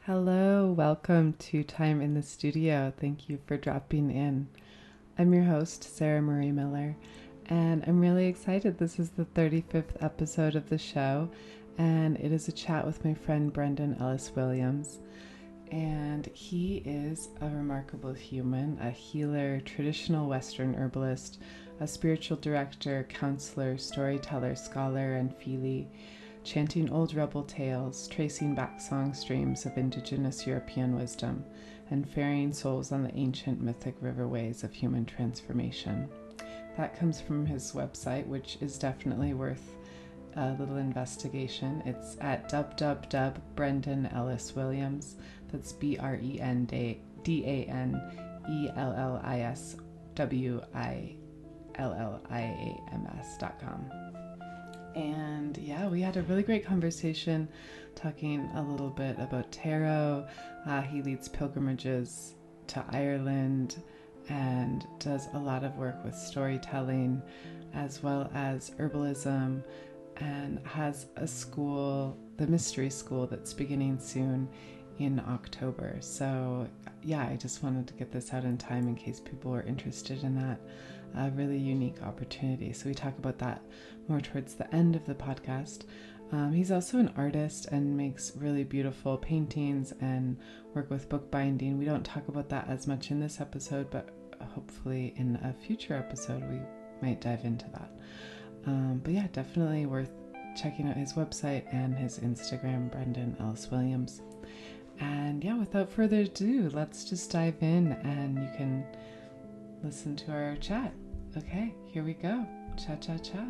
Hello, welcome to Time in the Studio. Thank you for dropping in. I'm your host, Sarah Marie Miller, and I'm really excited. This is the 35th episode of the show, and it is a chat with my friend Brendan Ellis Williams. And he is a remarkable human, a healer, traditional Western herbalist, a spiritual director, counselor, storyteller, scholar, and feelie, chanting old rebel tales, tracing back song streams of indigenous European wisdom, and ferrying souls on the ancient mythic riverways of human transformation. That comes from his website, which is definitely worth a little investigation. It's at Brendan Ellis Williams. That's BrendanEllisWilliams.com. And yeah, we had a really great conversation talking a little bit about tarot. He leads pilgrimages to Ireland and does a lot of work with storytelling as well as herbalism, and has a school, the Mystery School, that's beginning soon in October. So yeah, I just wanted to get this out in time in case people were interested in that. A really unique opportunity. So we talk about that more towards the end of the podcast. He's also an artist and makes really beautiful paintings and work with bookbinding. We don't talk about that as much in this episode, but hopefully in a future episode we might dive into that. But yeah, definitely worth checking out his website and his Instagram, Brendan Ellis Williams. And yeah, without further ado, let's just dive in and you can listen to our chat. Okay, here we go. Cha.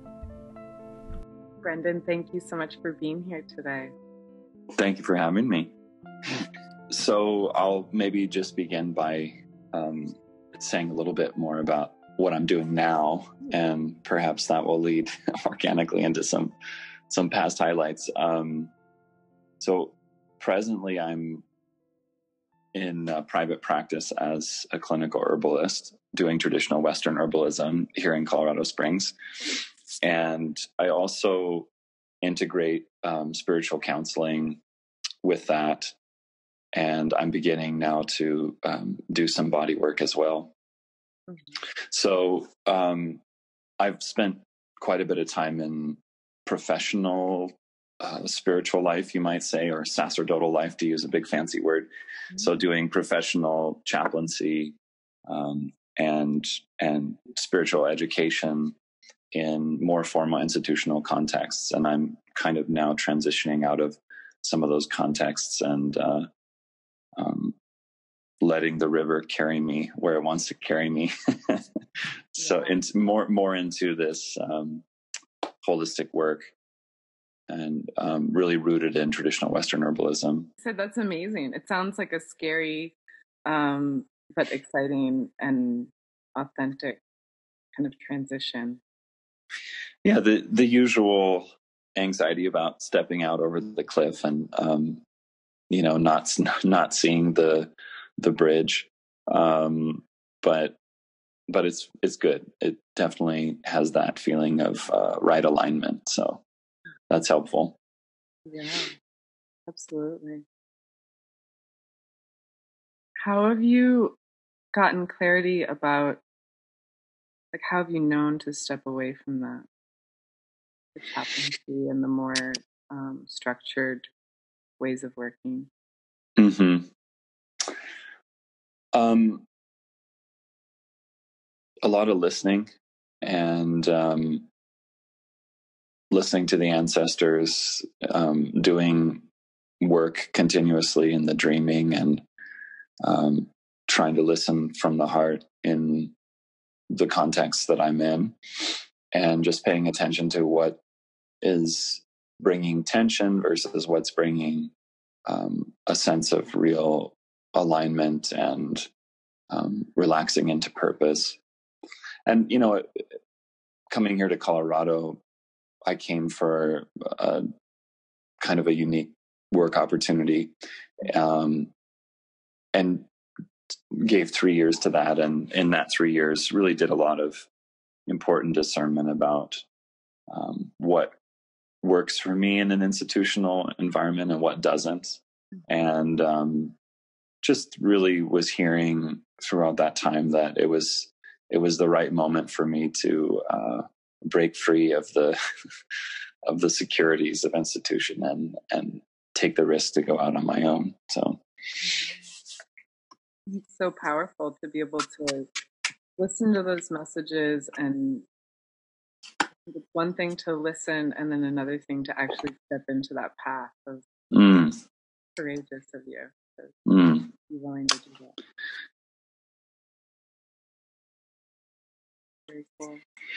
Brendan, thank you so much for being here today. Thank you for having me. So I'll maybe just begin by saying a little bit more about what I'm doing now, and perhaps that will lead organically into some past highlights. So presently I'm in private practice as a clinical herbalist doing traditional Western herbalism here in Colorado Springs. And I also integrate spiritual counseling with that. And I'm beginning now to do some body work as well. So I've spent quite a bit of time in professional spiritual life, you might say, or sacerdotal life, to use a big fancy word. So doing professional chaplaincy and spiritual education in more formal institutional contexts. And I'm kind of now transitioning out of some of those contexts and letting the river carry me where it wants to carry me. So it's more into this holistic work and really rooted in traditional Western herbalism. So that's amazing. It sounds like a scary but exciting and authentic kind of transition. Yeah, the usual anxiety about stepping out over the cliff and not seeing the bridge, but it's good. It definitely has that feeling of right alignment, so that's helpful. Yeah, absolutely. How have you gotten clarity about, like, how have you known to step away from the chaplaincy and the more structured ways of working? Mm-hmm. A lot of listening and listening to the ancestors, doing work continuously in the dreaming, and trying to listen from the heart in the context that I'm in, and just paying attention to what is bringing tension versus what's bringing a sense of real alignment and relaxing into purpose. And, coming here to Colorado, I came for a kind of a unique work opportunity, and gave 3 years to that. And in that 3 years really did a lot of important discernment about what works for me in an institutional environment and what doesn't. and just really was hearing throughout that time that it was the right moment for me to break free of the of the securities of institution and take the risk to go out on my own. So it's so powerful to be able to listen to those messages, and it's one thing to listen and then another thing to actually step into that path. Of courageous of you to be willing to do that. Very cool.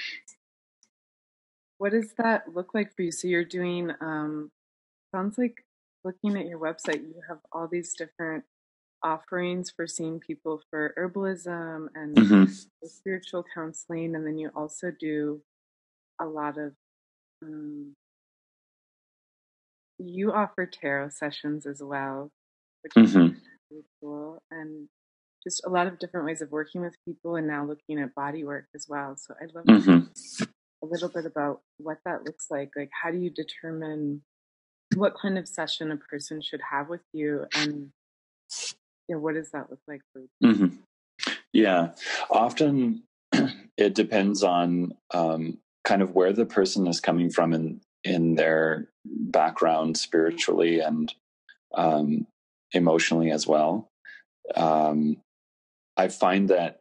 What does that look like for you? So you're doing, sounds like, looking at your website, you have all these different offerings for seeing people for herbalism and spiritual counseling, and then you also do a lot of you offer tarot sessions as well, which is really cool, and just a lot of different ways of working with people, and now looking at body work as well. So I'd love to know a little bit about what that looks like. Like, how do you determine what kind of session a person should have with you, and what does that look like for you? Yeah, often it depends on kind of where the person is coming from in their background spiritually and emotionally as well. I find that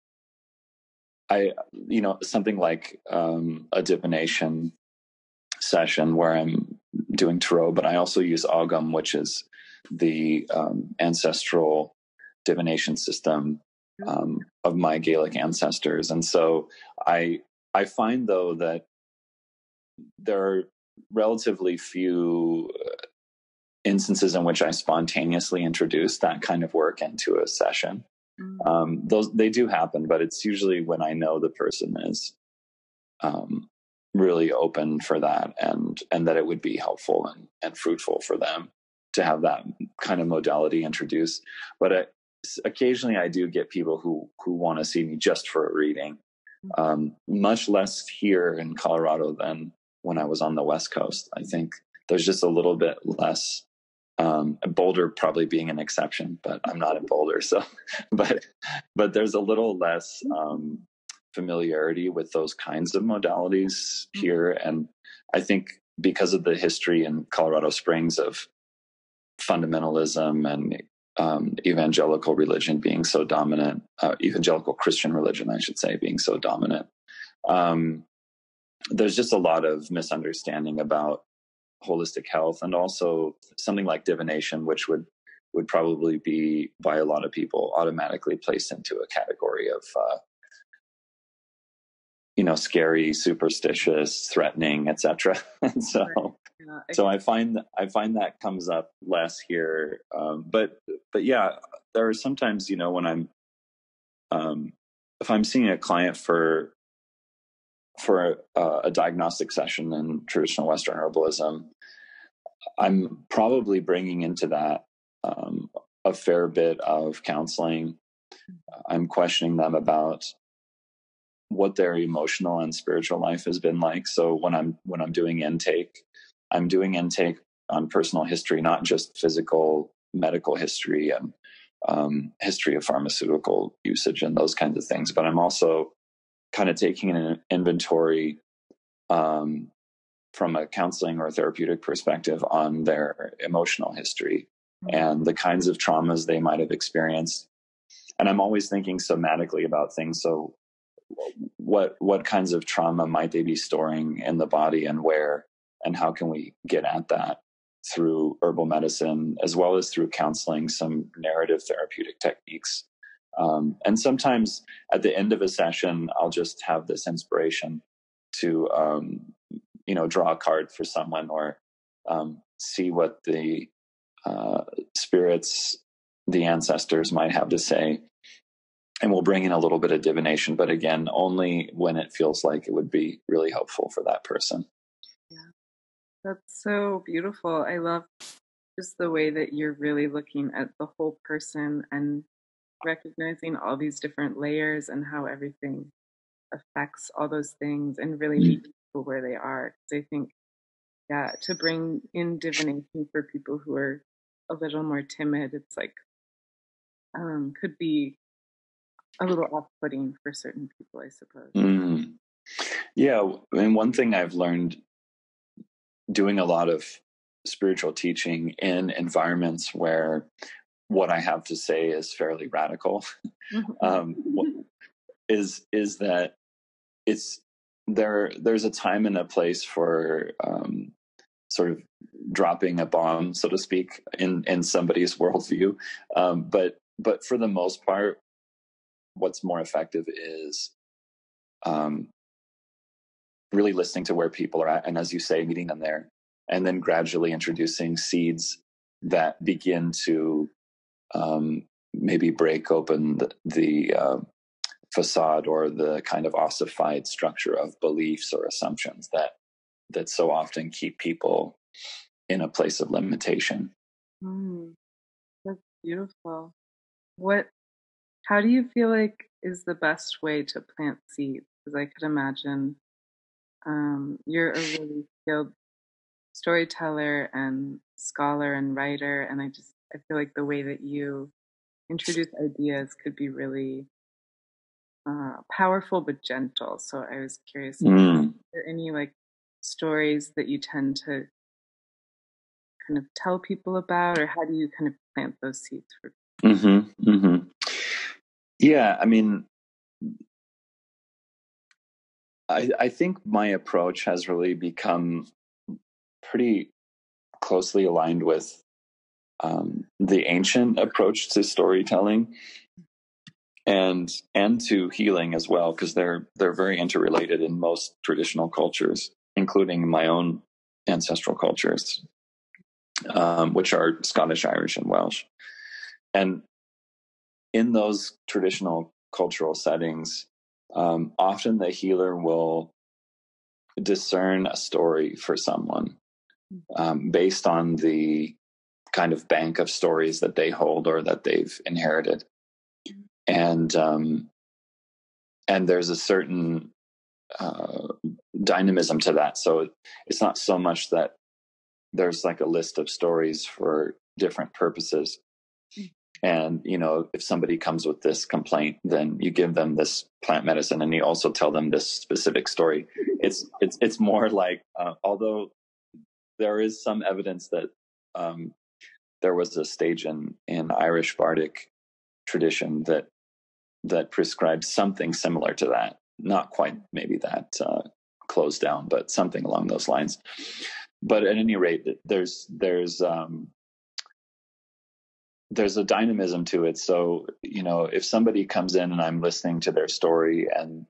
something like a divination session where I'm doing tarot, but I also use Ogham, which is the ancestral divination system of my Gaelic ancestors. And so I find, though, that there are relatively few instances in which I spontaneously introduce that kind of work into a session. They do happen, but it's usually when I know the person is really open for that, and that it would be helpful and fruitful for them to have that kind of modality introduced. But occasionally I do get people who want to see me just for a reading, much less here in Colorado than when I was on the West Coast. I think there's just a little bit less, Boulder probably being an exception, but I'm not in Boulder. So, but there's a little less familiarity with those kinds of modalities here. And I think because of the history in Colorado Springs of fundamentalism and evangelical religion being so dominant, evangelical Christian religion, I should say, being so dominant, there's just a lot of misunderstanding about holistic health, and also something like divination, which would probably be by a lot of people automatically placed into a category of scary, superstitious, threatening, etc. And so I find that comes up less here, but yeah, there are sometimes when I'm if I'm seeing a client for a diagnostic session in traditional Western herbalism, I'm probably bringing into that a fair bit of counseling. I'm questioning them about what their emotional and spiritual life has been like. So when I'm doing intake, I'm doing intake on personal history, not just physical medical history and history of pharmaceutical usage and those kinds of things. But I'm also kind of taking an inventory from a counseling or therapeutic perspective on their emotional history and the kinds of traumas they might have experienced. And I'm always thinking somatically about things. So what kinds of trauma might they be storing in the body, and where, and how can we get at that through herbal medicine, as well as through counseling, some narrative therapeutic techniques. And sometimes at the end of a session, I'll just have this inspiration to, draw a card for someone, or see what the spirits, the ancestors might have to say. And we'll bring in a little bit of divination, but again, only when it feels like it would be really helpful for that person. Yeah, that's so beautiful. I love just the way that you're really looking at the whole person and recognizing all these different layers and how everything affects all those things, and really meet people where they are. Because I think, to bring in divination for people who are a little more timid, it's like could be a little off-putting for certain people, I suppose. Mm. Yeah, I mean, one thing I've learned doing a lot of spiritual teaching in environments where what I have to say is fairly radical, is that it's there's a time and a place for sort of dropping a bomb, so to speak, in somebody's worldview. But for the most part, what's more effective is really listening to where people are at, and as you say, meeting them there, and then gradually introducing seeds that begin to maybe break open the facade or the kind of ossified structure of beliefs or assumptions that so often keep people in a place of limitation. That's beautiful. How do you feel like is the best way to plant seeds? Because I could imagine you're a really skilled storyteller and scholar and writer, and I feel like the way that you introduce ideas could be really powerful but gentle. So I was curious, are there any like stories that you tend to kind of tell people about, or how do you kind of plant those seeds for people? Yeah, I mean, I think my approach has really become pretty closely aligned with the ancient approach to storytelling and to healing as well, because they're very interrelated in most traditional cultures, including my own ancestral cultures, which are Scottish, Irish, and Welsh. And in those traditional cultural settings, often the healer will discern a story for someone based on the kind of bank of stories that they hold or that they've inherited. And there's a certain dynamism to that. So it's not so much that there's like a list of stories for different purposes. And, you know, if somebody comes with this complaint, then you give them this plant medicine and you also tell them this specific story. It's more like, although there is some evidence that there was a stage in Irish bardic tradition that prescribed something similar to that. Not quite maybe that closed down, but something along those lines. But at any rate, there's a dynamism to it. So, you know, if somebody comes in and I'm listening to their story and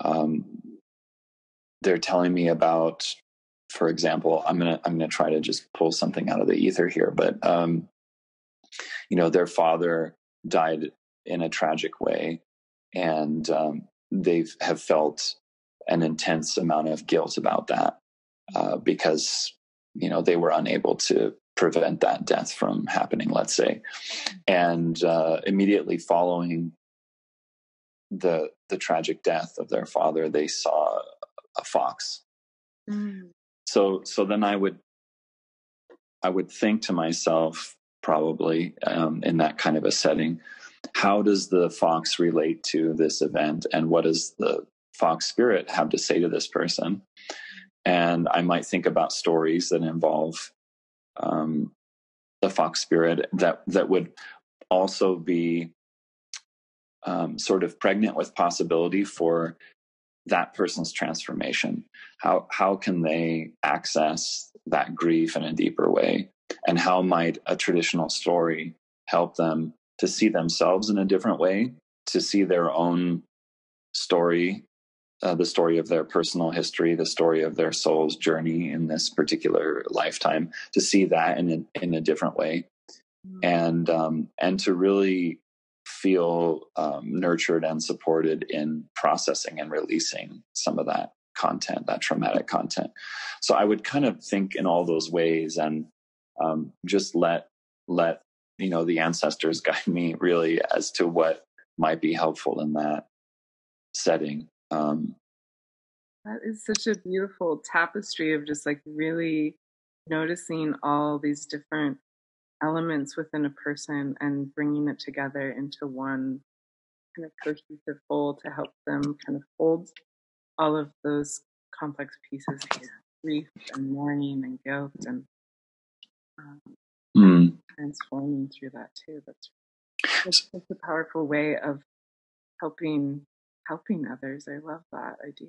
they're telling me about, for example, I'm gonna try to just pull something out of the ether here, but you know, their father died in a tragic way, and they have felt an intense amount of guilt about that because, you know, they were unable to prevent that death from happening, let's say. And immediately following the tragic death of their father, they saw a fox. So then I would think to myself, probably in that kind of a setting, how does the fox relate to this event, and what does the fox spirit have to say to this person? And I might think about stories that involve the fox spirit that would also be sort of pregnant with possibility for that person's transformation. How can they access that grief in a deeper way? And how might a traditional story help them to see themselves in a different way, to see their own story, the story of their personal history, the story of their soul's journey in this particular lifetime, to see that in a different way, and to really feel nurtured and supported in processing and releasing some of that content, that traumatic content. So I would kind of think in all those ways, and just let you know, the ancestors guide me really as to what might be helpful in that setting. That is such a beautiful tapestry of just like really noticing all these different elements within a person and bringing it together into one kind of cohesive whole to help them kind of hold all of those complex pieces like grief and mourning and guilt and transforming through that too. That's such a powerful way of helping others. I love that idea.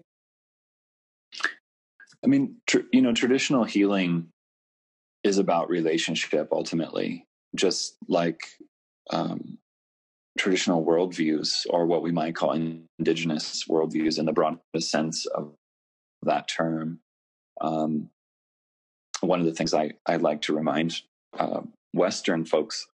I mean, traditional healing is about relationship ultimately, just like traditional worldviews, or what we might call indigenous worldviews in the broadest sense of that term. One of the things I like to remind Western folks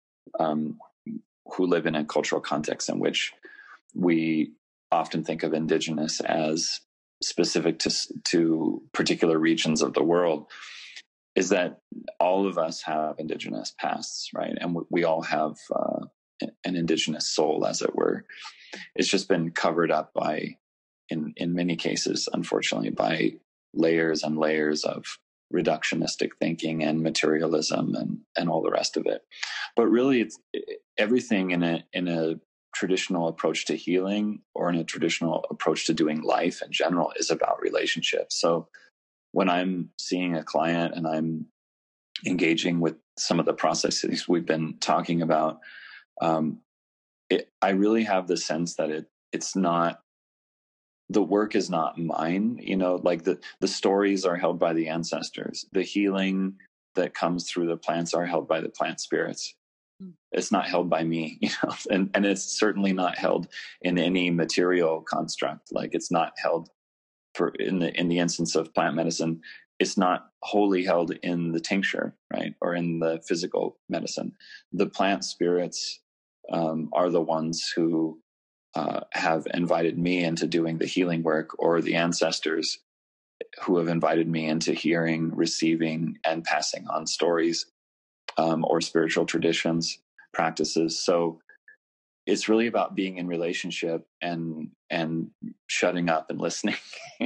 who live in a cultural context in which we often think of indigenous as specific to particular regions of the world, is that all of us have indigenous pasts, right? And we all have an indigenous soul, as it were. It's just been covered up by, in many cases, unfortunately, by layers and layers of reductionistic thinking and materialism and all the rest of it. But really, it's everything in a traditional approach to healing, or in a traditional approach to doing life in general, is about relationships. So when I'm seeing a client and I'm engaging with some of the processes we've been talking about, I really have the sense that it's not, the work is not mine, like the stories are held by the ancestors. The healing that comes through the plants are held by the plant spirits. It's not held by me, and it's certainly not held in any material construct. Like, it's not held in the instance of plant medicine. It's not wholly held in the tincture, right? Or in the physical medicine. The plant spirits are the ones who have invited me into doing the healing work, or the ancestors who have invited me into hearing, receiving, and passing on stories or spiritual traditions, practices. So it's really about being in relationship and shutting up and listening,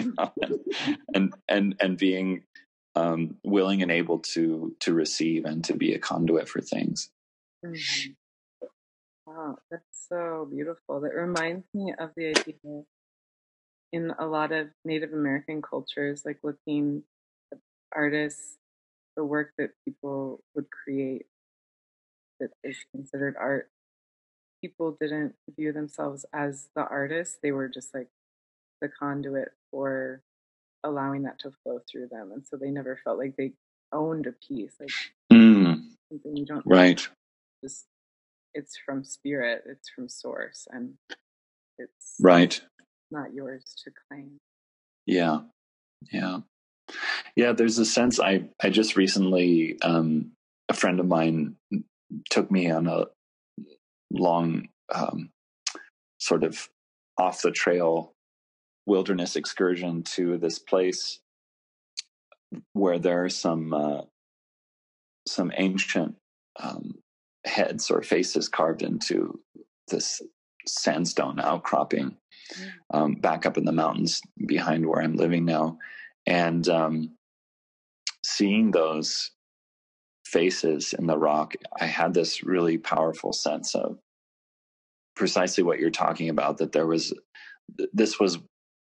and being willing and able to receive and to be a conduit for things. Mm-hmm. Wow, that's so beautiful. That reminds me of the idea in a lot of Native American cultures, like looking at artists, the work that people would create that is considered art. People didn't view themselves as the artist. They were just like the conduit for allowing that to flow through them. And so they never felt like they owned a piece, like something you don't, right. Just, it's from spirit, it's from source, and it's right, not yours to claim. Yeah. There's a sense. I just recently, a friend of mine took me on a long, sort of off the trail wilderness excursion to this place where there are some ancient heads or faces carved into this sandstone outcropping back up in the mountains behind where I'm living now. And seeing those faces in the rock, I had this really powerful sense of precisely what you're talking about, that this was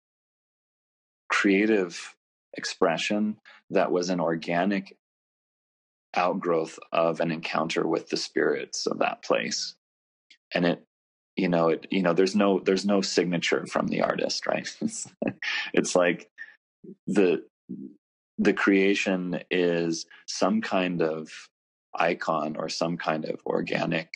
creative expression that was an organic outgrowth of an encounter with the spirits of that place. And there's no signature from the artist, right? It's like the creation is some kind of icon or some kind of organic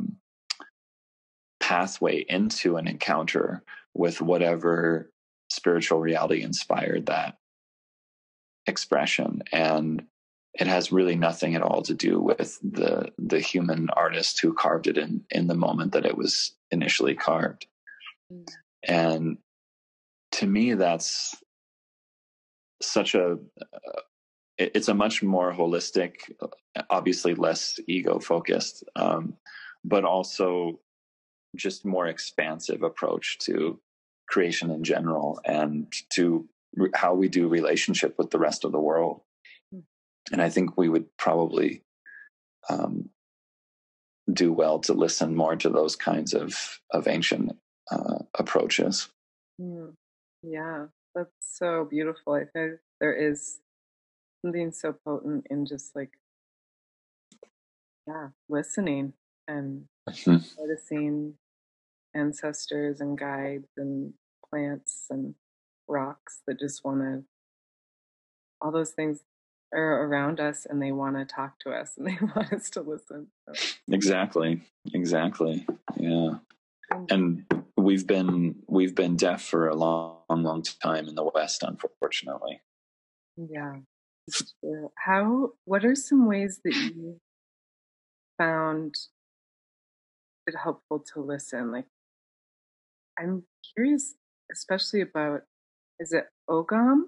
pathway into an encounter with whatever spiritual reality inspired that expression. And it has really nothing at all to do with the human artist who carved it in the moment that it was initially carved. And to me, that's such it's a much more holistic, obviously less ego focused, but also just more expansive approach to creation in general, and to how we do relationship with the rest of the world. And I think we would probably do well to listen more to those kinds of ancient approaches. Yeah, that's so beautiful. I think there is something so potent in just like, listening and noticing ancestors and guides and plants and rocks that just want to, all those things are around us and they want to talk to us and they want us to listen. So. Exactly. Yeah. And we've been deaf for a long time in the West, unfortunately. Yeah. What are some ways that you found it helpful to listen? Like, I'm curious, especially about, is it Ogam?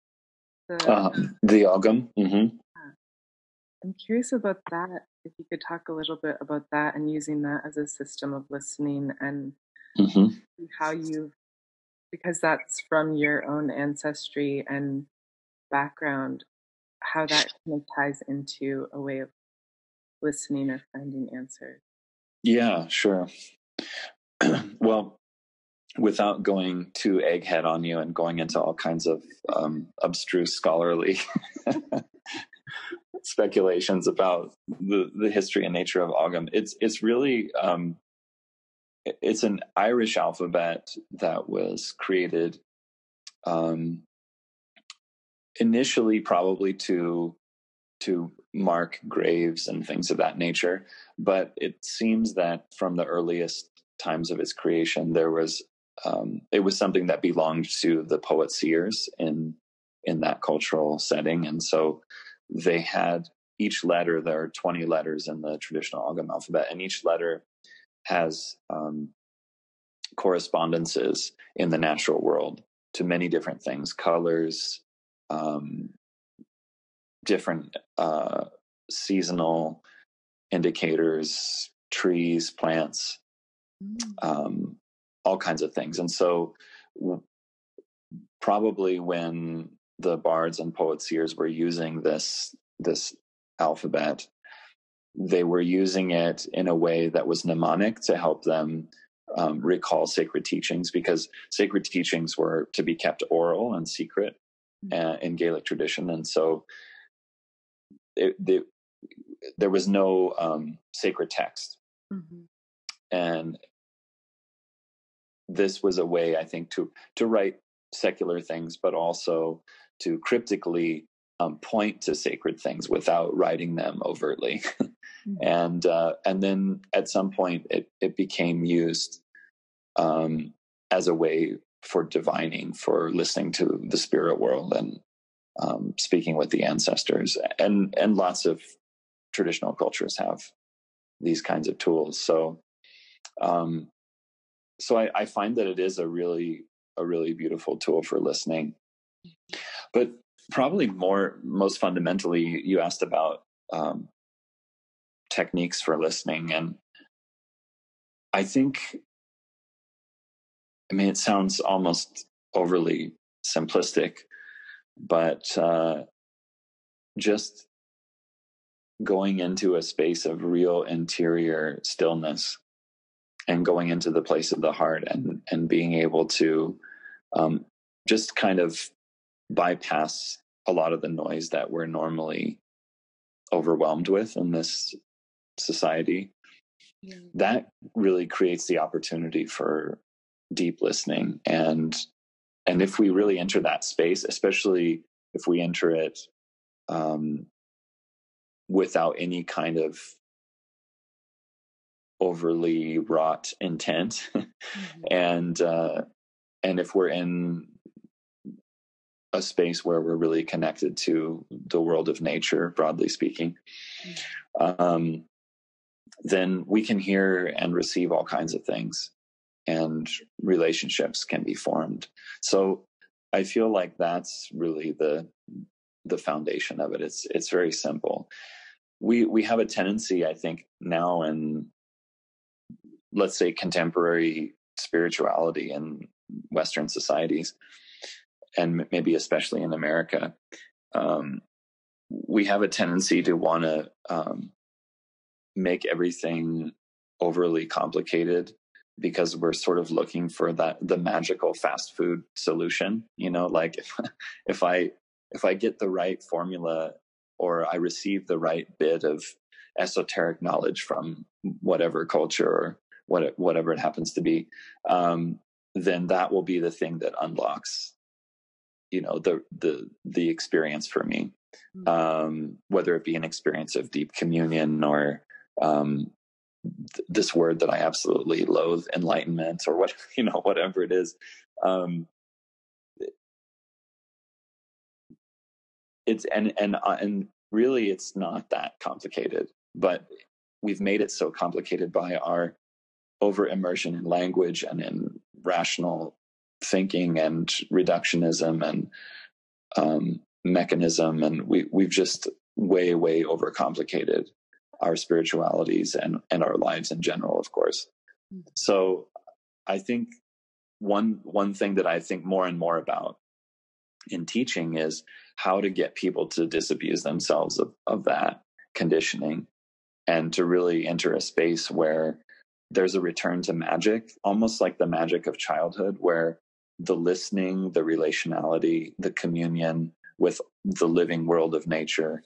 The Ogam. Mm-hmm. I'm curious about that. If you could talk a little bit about that and using that as a system of listening and how because that's from your own ancestry and background, how that kind of ties into a way of listening or finding answers. Yeah, sure. Well, without going too egghead on you and going into all kinds of abstruse scholarly speculations about the history and nature of Ogam, it's really it's an Irish alphabet that was created initially probably to mark graves and things of that nature, but it seems that from the earliest times of its creation, there was it was something that belonged to the poet seers in that cultural setting, and so they had each letter. There are 20 letters in the traditional Ogam alphabet, and each letter has correspondences in the natural world to many different things, colors, different seasonal indicators, trees, plants, all kinds of things. And so probably when the bards and poet seers were using this alphabet, they were using it in a way that was mnemonic to help them recall sacred teachings, because sacred teachings were to be kept oral and secret in Gaelic tradition. And so there was no sacred text. And this was a way, I think, to write secular things, but also to cryptically point to sacred things without writing them overtly. And then at some point it became used as a way for divining, for listening to the spirit world and speaking with the ancestors. And lots of traditional cultures have these kinds of tools. So I find that it is a really beautiful tool for listening. But probably most fundamentally, you asked about techniques for listening. And I think, I mean, it sounds almost overly simplistic, but just going into a space of real interior stillness and going into the place of the heart and being able to just kind of bypass a lot of the noise that we're normally overwhelmed with in this society, that really creates the opportunity for deep listening. And if we really enter that space, especially if we enter it without any kind of overly wrought intent, and if we're in a space where we're really connected to the world of nature, broadly speaking, then we can hear and receive all kinds of things, and relationships can be formed. So I feel like that's really the foundation of it. It's very simple. We have a tendency, I think, now in, let's say, contemporary spirituality in Western societies, and maybe especially in America, we have a tendency to want to make everything overly complicated, because we're sort of looking for the magical fast food solution. Like if I get the right formula, or I receive the right bit of esoteric knowledge from whatever culture or whatever it happens to be, then that will be the thing that unlocks, the experience for me. Whether it be an experience of deep communion, or this word that I absolutely loathe, enlightenment, or whatever it is. It's and really it's not that complicated, but we've made it so complicated by our over immersion in language and in rational thinking and reductionism and mechanism, and we've just way overcomplicated our spiritualities and our lives in general, of course. So I think one thing that I think more and more about in teaching is how to get people to disabuse themselves of that conditioning, and to really enter a space where there's a return to magic, almost like the magic of childhood, where the listening, the relationality, the communion with the living world of nature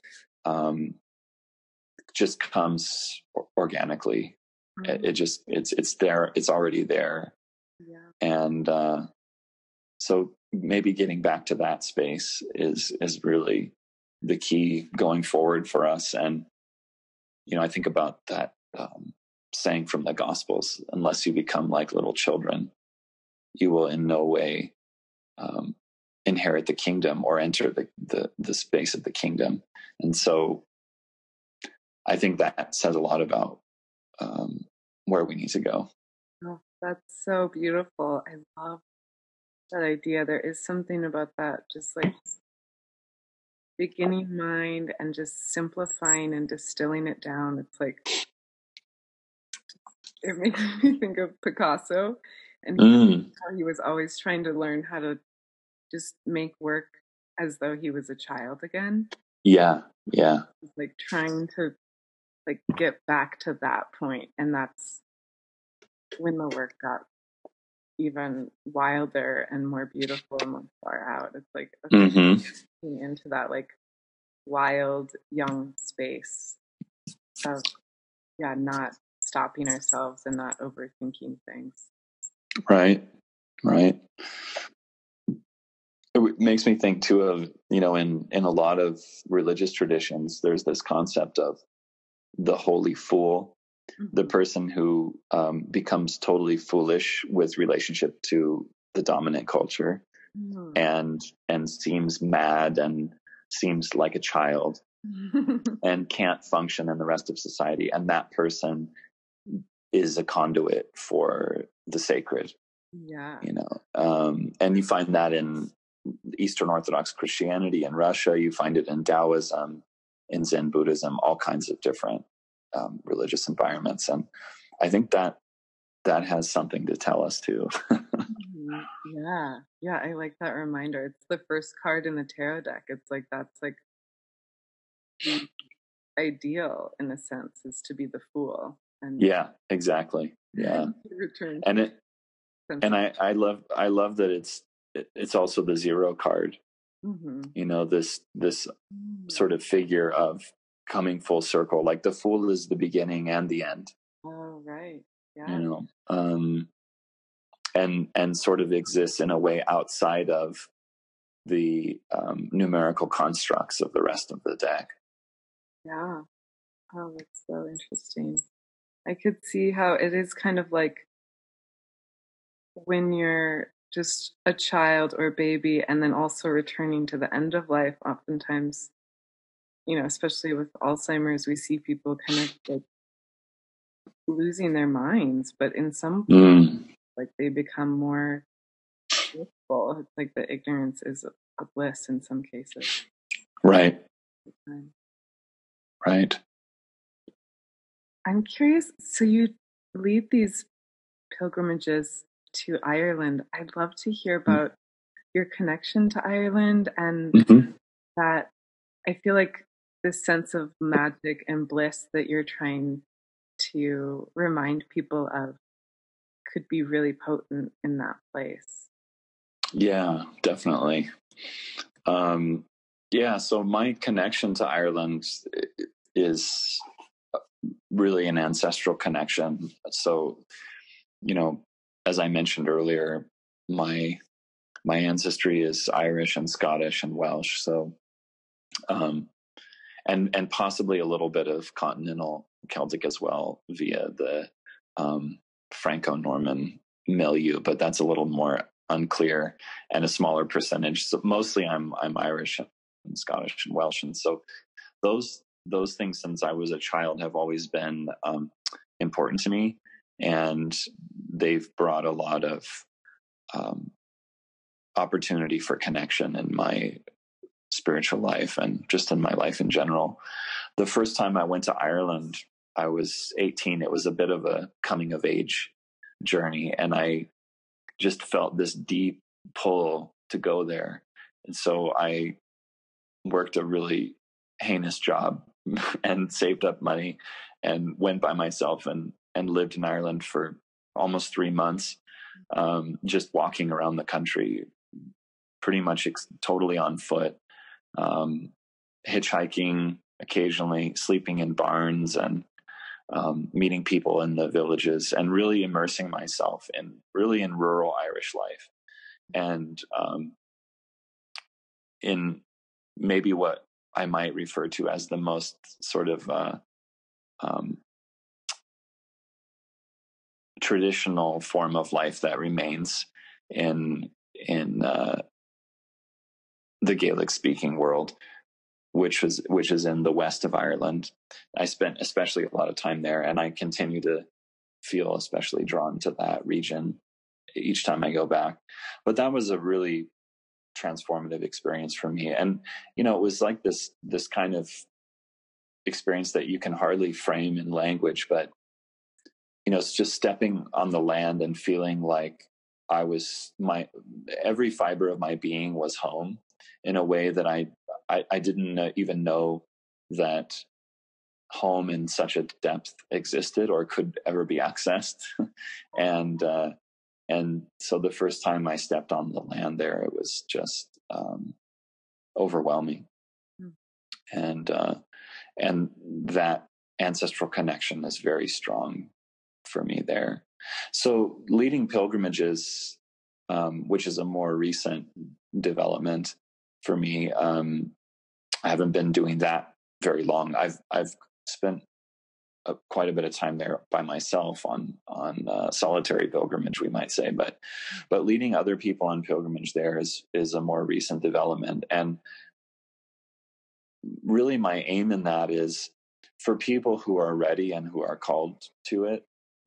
just comes organically. It's there, it's already there. Yeah. And so maybe getting back to that space is really the key going forward for us. And I think about that saying from the Gospels: unless you become like little children, you will in no way inherit the kingdom or enter the space of the kingdom. And so I think that says a lot about where we need to go. Oh, that's so beautiful. I love that idea. There is something about that, just like beginning mind and just simplifying and distilling it down. It's like, it makes me think of Picasso, and how he was always trying to learn how to just make work as though he was a child again. Yeah. Like trying to like get back to that point, and that's when the work got even wilder and more beautiful and more far out. It's like into that like wild young space of not stopping ourselves and not overthinking things. Right. It makes me think too of, in a lot of religious traditions, there's this concept of the holy fool, the person who becomes totally foolish with relationship to the dominant culture, and seems mad and seems like a child and can't function in the rest of society. And that person is a conduit for the sacred. Yeah. And you find that in Eastern Orthodox Christianity in Russia, you find it in Taoism, in Zen Buddhism, all kinds of different religious environments. And I think that has something to tell us too. Yeah, I like that reminder. It's the first card in the tarot deck. It's like, that's like the ideal in a sense, is to be the fool. And yeah, exactly. Yeah. Return. And I love that it's also the zero card. This sort of figure of coming full circle, like the fool is the beginning and the end. Oh, right. Yeah. And sort of exists in a way outside of the numerical constructs of the rest of the deck. Yeah. Oh, that's so interesting. I could see how it is kind of like when you're just a child or a baby, and then also returning to the end of life. Oftentimes, especially with Alzheimer's, we see people kind of like losing their minds, but in some like they become more blissful. It's like the ignorance is a bliss in some cases. Right. I'm curious, so you lead these pilgrimages to Ireland. I'd love to hear about your connection to Ireland, and that I feel like this sense of magic and bliss that you're trying to remind people of could be really potent in that place. Yeah, definitely. Yeah, so my connection to Ireland is really an ancestral connection. So, as I mentioned earlier, my ancestry is Irish and Scottish and Welsh. So, and possibly a little bit of continental Celtic as well via the Franco-Norman milieu, but that's a little more unclear and a smaller percentage. So mostly I'm Irish and Scottish and Welsh, and so those things since I was a child have always been important to me, and they've brought a lot of opportunity for connection in my spiritual life and just in my life in general. The first time I went to Ireland, I was 18. It was a bit of a coming of age journey, and I just felt this deep pull to go there. And so I worked a really heinous job and saved up money and went by myself and lived in Ireland for almost 3 months, just walking around the country, pretty much totally on foot, hitchhiking occasionally, sleeping in barns, and meeting people in the villages, and really immersing myself in rural Irish life, and in maybe what I might refer to as the most sort of traditional form of life that remains in the Gaelic speaking world, which is in the west of Ireland. I spent especially a lot of time there, and I continue to feel especially drawn to that region each time I go back. But that was a really transformative experience for me. And, it was like this kind of experience that you can hardly frame in language, but, it's just stepping on the land and feeling like every fiber of my being was home in a way that I didn't even know that home in such a depth existed or could ever be accessed. And so the first time I stepped on the land there, it was just overwhelming. And that ancestral connection is very strong for me there. So leading pilgrimages, which is a more recent development for me, I haven't been doing that very long. I've spent quite a bit of time there by myself on solitary pilgrimage, we might say, but leading other people on pilgrimage there is a more recent development. And really my aim in that is for people who are ready and who are called to it,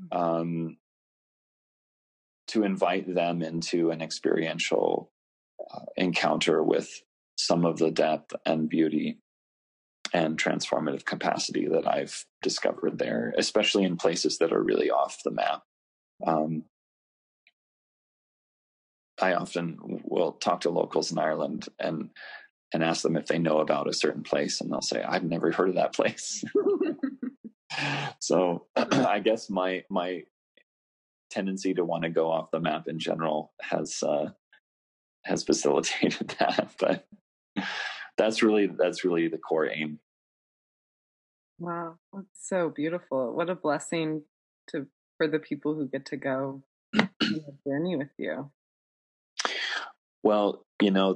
to invite them into an experiential encounter with some of the depth and beauty and transformative capacity that I've discovered there, especially in places that are really off the map. I often will talk to locals in Ireland and ask them if they know about a certain place, and they'll say, I've never heard of that place. So I guess my tendency to want to go off the map in general has facilitated that, but that's really the core aim. Wow, that's so beautiful. What a blessing for the people who get to go on the journey with you. Well,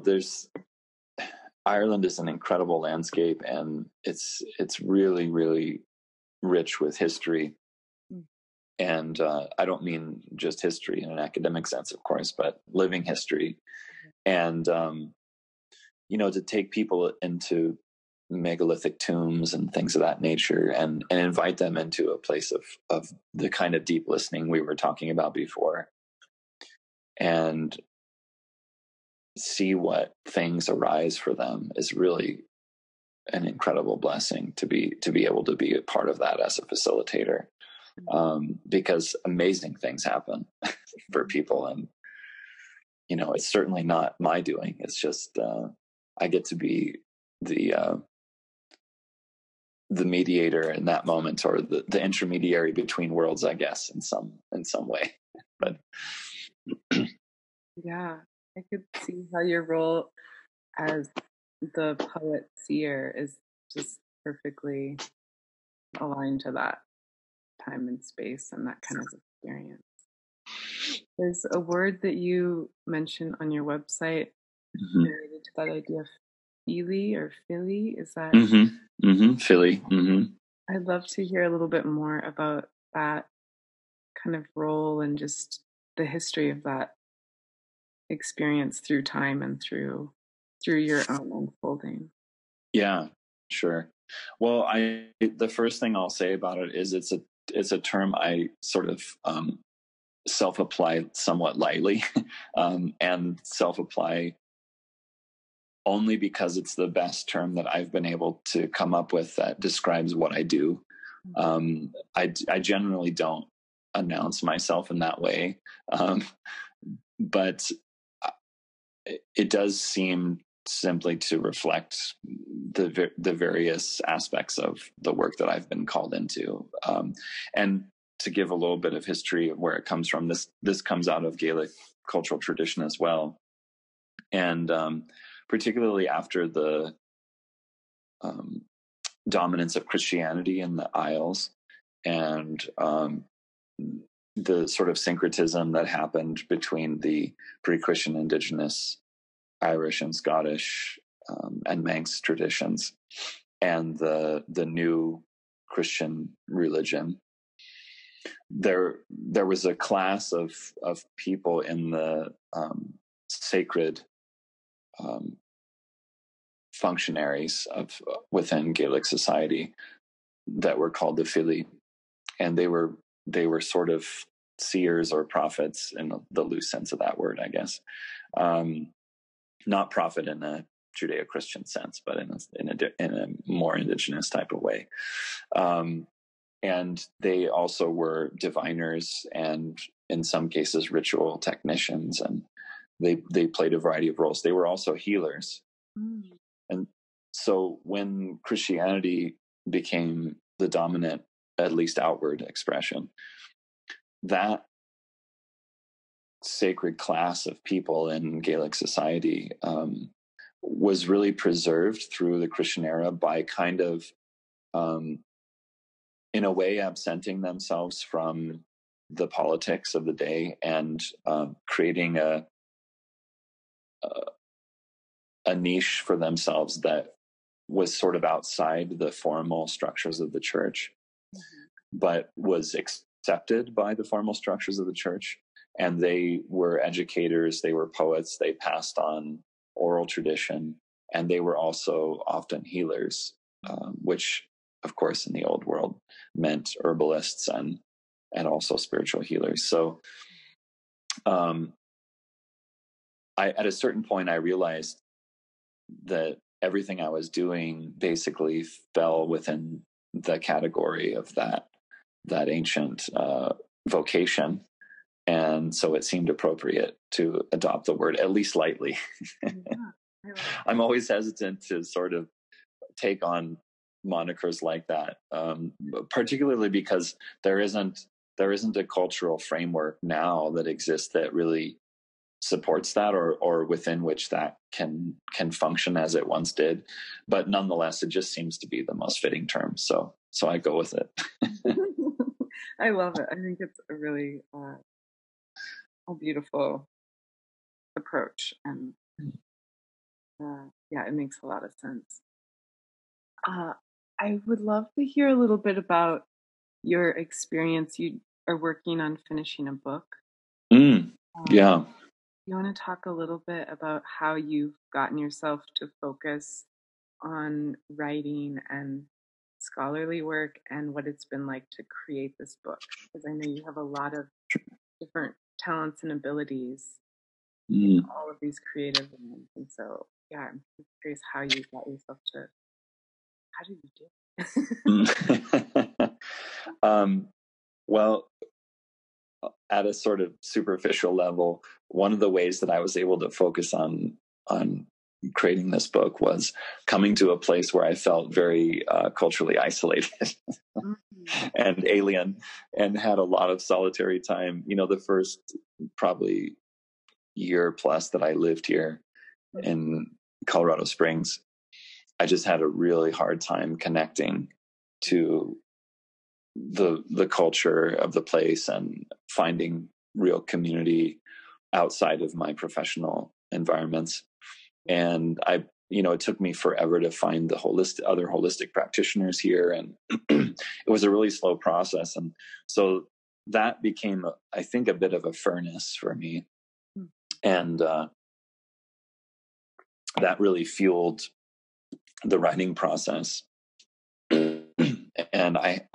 Ireland is an incredible landscape, and it's really, really rich with history. And I don't mean just history in an academic sense, of course, but living history. And, to take people into megalithic tombs and things of that nature and invite them into a place of the kind of deep listening we were talking about before, and see what things arise for them is really an incredible blessing to be able to be a part of that as a facilitator. Because amazing things happen for people, and it's certainly not my doing. It's just I get to be the the mediator in that moment, or the intermediary between worlds, I guess, in some way. But Yeah, I could see how your role as the poet seer is just perfectly aligned to that time and space and that kind of experience. There's a word that you mentioned on your website related to that idea of Philly or Philly. Is that? Philly. I'd love to hear a little bit more about that kind of role and just the history of that experience through time and through your own unfolding. Yeah, sure. Well, the first thing I'll say about it is it's a term I sort of self-apply somewhat lightly, and self-apply only because it's the best term that I've been able to come up with that describes what I do. I generally don't announce myself in that way, but it does seem simply to reflect the various aspects of the work that I've been called into, and to give a little bit of history of where it comes from. This comes out of Gaelic cultural tradition as well, and particularly after the dominance of Christianity in the Isles, and the sort of syncretism that happened between the pre-Christian indigenous Irish and Scottish and Manx traditions and the new Christian religion. There was a class of people in the sacred functionaries within Gaelic society that were called the Fili, and they were sort of seers or prophets in the loose sense of that word, I guess. Not prophet in a Judeo-Christian sense, but in a more indigenous type of way. And they also were diviners and in some cases ritual technicians, and they played a variety of roles. They were also healers. And so when Christianity became the dominant, at least outward expression, that sacred class of people in Gaelic society was really preserved through the Christian era by kind of, in a way, absenting themselves from the politics of the day and creating a niche for themselves that was sort of outside the formal structures of the church, but was accepted by the formal structures of the church. And they were educators, they were poets, they passed on oral tradition, and they were also often healers, which, of course, in the old world meant herbalists and also spiritual healers. So at a certain point, I realized that everything I was doing basically fell within the category of that ancient vocation. And so it seemed appropriate to adopt the word, at least lightly. I'm always hesitant to sort of take on monikers like that, particularly because there isn't a cultural framework now that exists that really supports that, or within which that can function as it once did. But nonetheless, it just seems to be the most fitting term. So I go with it. I love it. I think it's a really a beautiful approach, and yeah, it makes a lot of sense. I would love to hear a little bit about your experience. You are working on finishing a book. Yeah. You want to talk a little bit about how you've gotten yourself to focus on writing and scholarly work, and what it's been like to create this book? Because I know you have a lot of different talents and abilities in all of these creative ones. And so, yeah, I'm curious how you got yourself to, how did you do it? Well, at a sort of superficial level, one of the ways that I was able to focus on creating this book was coming to a place where I felt very culturally isolated and alien, and had a lot of solitary time. The first probably year plus that I lived here in Colorado Springs, I just had a really hard time connecting to the culture of the place and finding real community outside of my professional environments. And it took me forever to find the other holistic practitioners here. And it was a really slow process. And so that became, I think, a bit of a furnace for me. And that really fueled the writing process. And I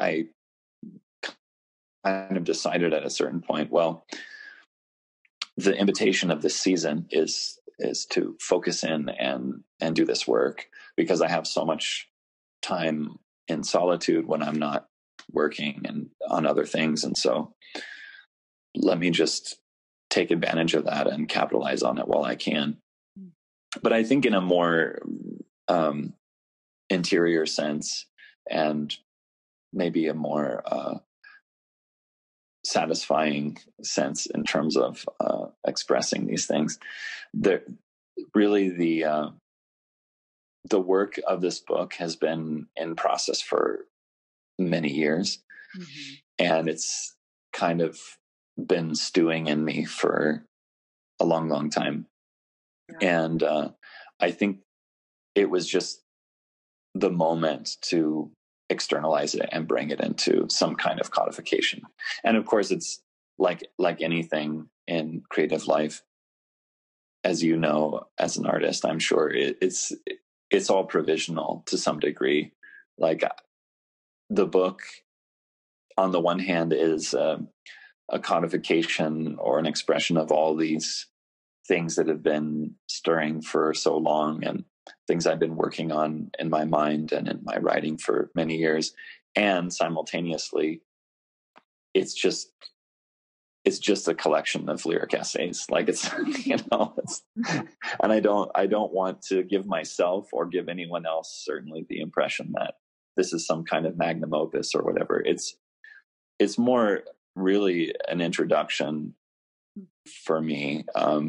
kind of decided at a certain point, well, the invitation of this season is to focus in and do this work, because I have so much time in solitude when I'm not working and on other things. And so let me just take advantage of that and capitalize on it while I can. But I think in a more interior sense, and maybe a more satisfying sense in terms of expressing these things, really the work of this book has been in process for many years. And it's kind of been stewing in me for a long, long time. And I think it was just the moment to externalize it and bring it into some kind of codification. And of course, it's like anything in creative life, as you know, as an artist, I'm sure it's all provisional to some degree. Like, the book, on the one hand, is a codification or an expression of all these things that have been stirring for so long, and things I've been working on in my mind and in my writing for many years. And simultaneously, it's just a collection of lyric essays. Like, it's, and I don't want to give myself or give anyone else certainly the impression that this is some kind of magnum opus or whatever. It's more really an introduction for me,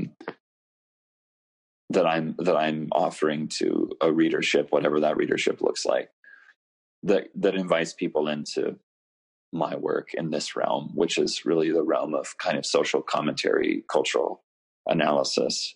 that I'm offering to a readership, whatever that readership looks like, that invites people into my work in this realm, which is really the realm of kind of social commentary, cultural analysis,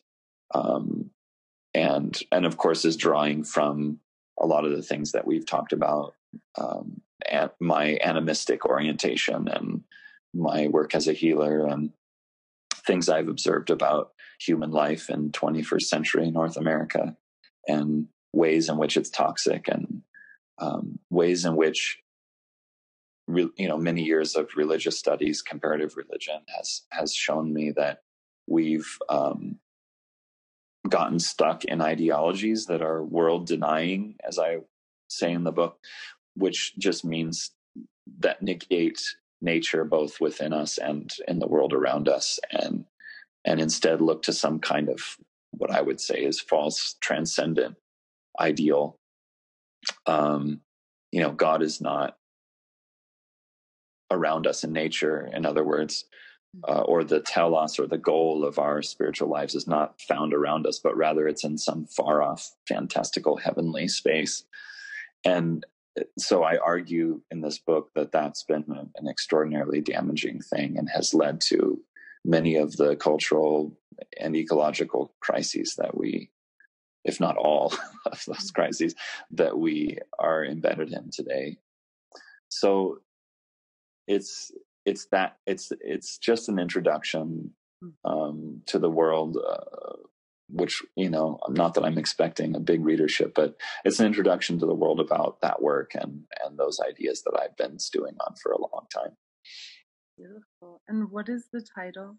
and of course is drawing from a lot of the things that we've talked about, and my animistic orientation and my work as a healer, and things I've observed about human life in 21st century North America, and ways in which it's toxic, and ways in which many years of religious studies, comparative religion, has shown me that we've gotten stuck in ideologies that are world denying, as I say in the book, which just means that negate nature both within us and in the world around us, and instead look to some kind of what I would say is false transcendent ideal. God is not around us in nature, in other words, or the telos, or the goal of our spiritual lives, is not found around us, but rather it's in some far off, fantastical, heavenly space. And so I argue in this book that that's been an extraordinarily damaging thing, and has led to many of the cultural and ecological crises that we, if not all of those crises, that we are embedded in today. So it's just an introduction to the world, which, not that I'm expecting a big readership, but it's an introduction to the world about that work and those ideas that I've been stewing on for a long time. Beautiful. And what is the title?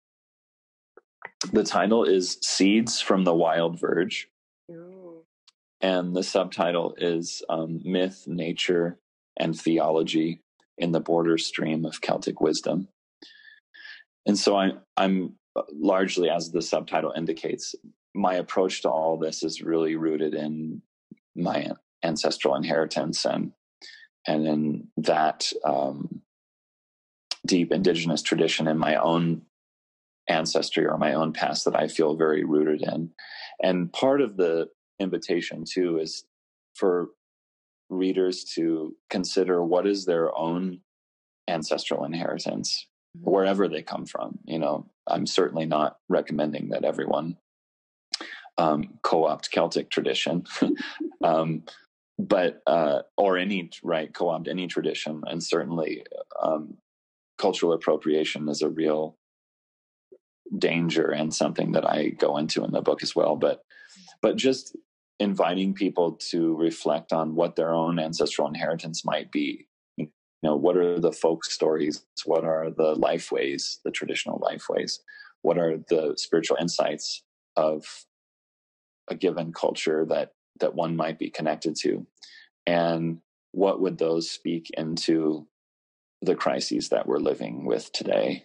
The title is Seeds from the Wild Verge. Ooh. And the subtitle is Myth, Nature, and Theology in the Border Stream of Celtic Wisdom. And so I'm largely, as the subtitle indicates, my approach to all this is really rooted in my ancestral inheritance and in that deep indigenous tradition in my own ancestry or my own past that I feel very rooted in. And part of the invitation too is for readers to consider what is their own ancestral inheritance, wherever they come from. You know, I'm certainly not recommending that everyone co-opt Celtic tradition, but or co-opt any tradition, and certainly cultural appropriation is a real danger and something that I go into in the book as well. But just inviting people to reflect on what their own ancestral inheritance might be. You know, what are the folk stories? What are the life ways, the traditional life ways? What are the spiritual insights of a given culture that one might be connected to? And what would those speak into the crises that we're living with today?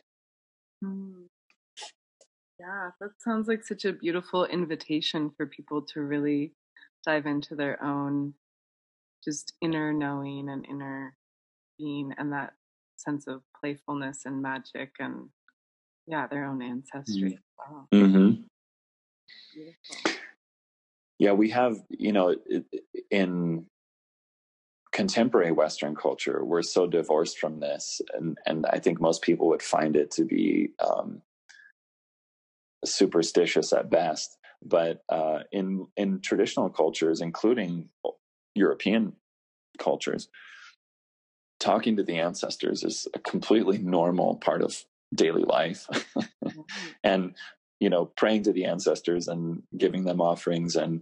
Yeah, that sounds like such a beautiful invitation for people to really dive into their own just inner knowing and inner being, and that sense of playfulness and magic and their own ancestry. Wow. Mm-hmm. Beautiful. Yeah, we have, you know, in contemporary Western culture, we're so divorced from this, and I think most people would find it to be superstitious at best. But in traditional cultures, including European cultures, talking to the ancestors is a completely normal part of daily life. And, you know, praying to the ancestors and giving them offerings and,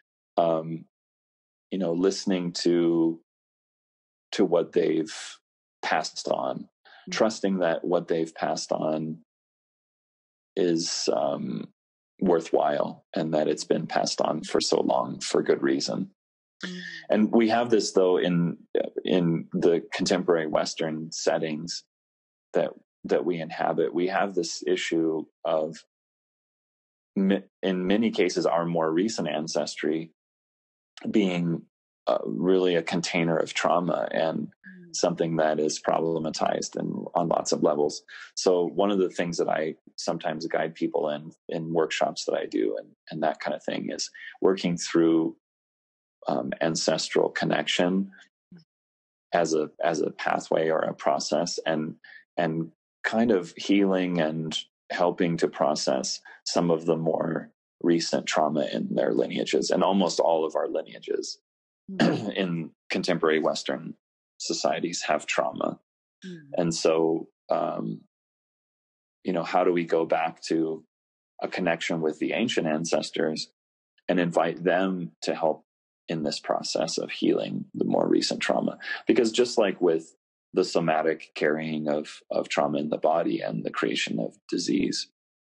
you know, listening to what they've passed on, trusting that what they've passed on is worthwhile and that it's been passed on for so long for good reason. And we have this, though, in the contemporary Western settings that we inhabit. We have this issue of, in many cases, our more recent ancestry being really a container of trauma and something that is problematized on lots of levels. So one of the things that I sometimes guide people in workshops that I do and that kind of thing is working through ancestral connection as a pathway or a process, and kind of healing and helping to process some of the more recent trauma in their lineages. And almost all of our lineages in contemporary Western societies have trauma. And so, you know, how do we go back to a connection with the ancient ancestors and invite them to help in this process of healing the more recent trauma? Because just like with the somatic carrying of trauma in the body and the creation of disease,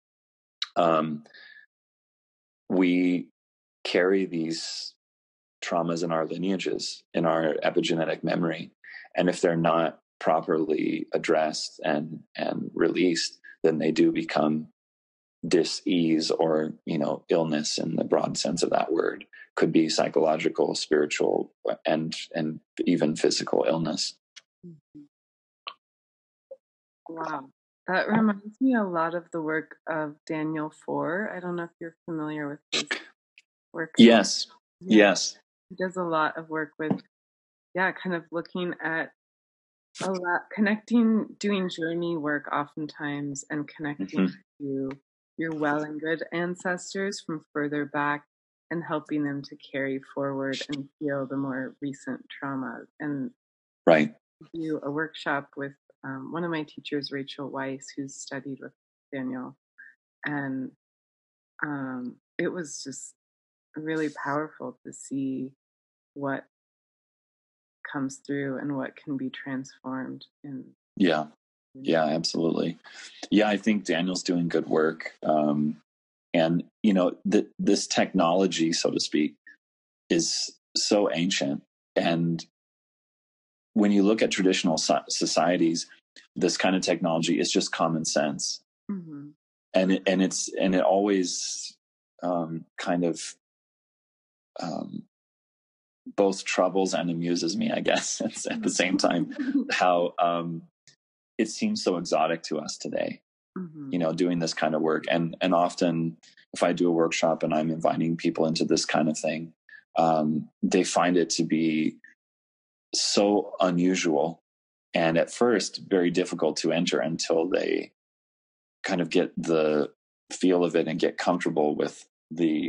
we carry these traumas in our lineages, in our epigenetic memory. And if they're not properly addressed and released, then they do become dis-ease or, you know, illness in the broad sense of that word. Could be psychological, spiritual, and even physical illness. Wow. That reminds me a lot of the work of Daniel Foer. I don't know if you're familiar with his work. Yes. Yes. He does a lot of work with, kind of looking at connecting, doing journey work oftentimes, and connecting to your well and good ancestors from further back and helping them to carry forward and heal the more recent trauma. And do a workshop with one of my teachers, Rachel Weiss, who's studied with Daniel. And it was just really powerful to see what comes through and what can be transformed. Yeah, absolutely. Yeah, I think Daniel's doing good work. And, you know, this technology, so to speak, is so ancient. And when you look at traditional societies, this kind of technology is just common sense. And it always kind of both troubles and amuses me, I guess, at the same time, how it seems so exotic to us today, doing this kind of work. And often if I do a workshop and I'm inviting people into this kind of thing, they find it to be so unusual and at first very difficult to enter until they kind of get the feel of it and get comfortable with the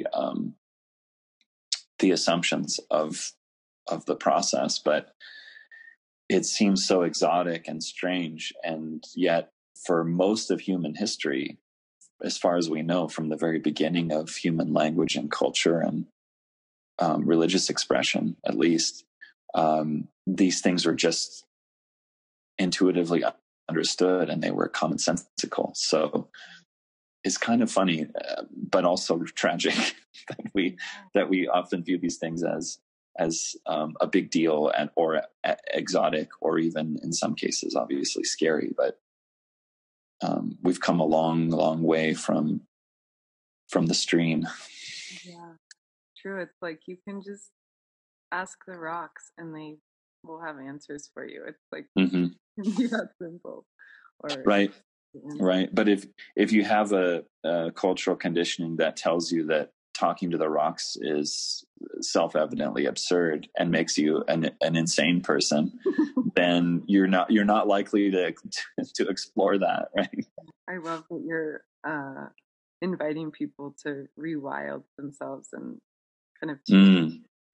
assumptions of the process. But it seems so exotic and strange, and yet for most of human history, as far as we know, from the very beginning of human language and culture and religious expression, at least, these things were just intuitively understood, and they were commonsensical. So it's kind of funny, but also tragic that we often view these things as a big deal or exotic, or even in some cases obviously scary. But we've come a long, long way from the stream. Yeah, true. It's like you can just ask the rocks and they will have answers for you. It's like that simple. Right. But if you have a cultural conditioning that tells you that talking to the rocks is self-evidently absurd and makes you an insane person, then you're not likely to explore that, right? I love that you're inviting people to rewild themselves and kind of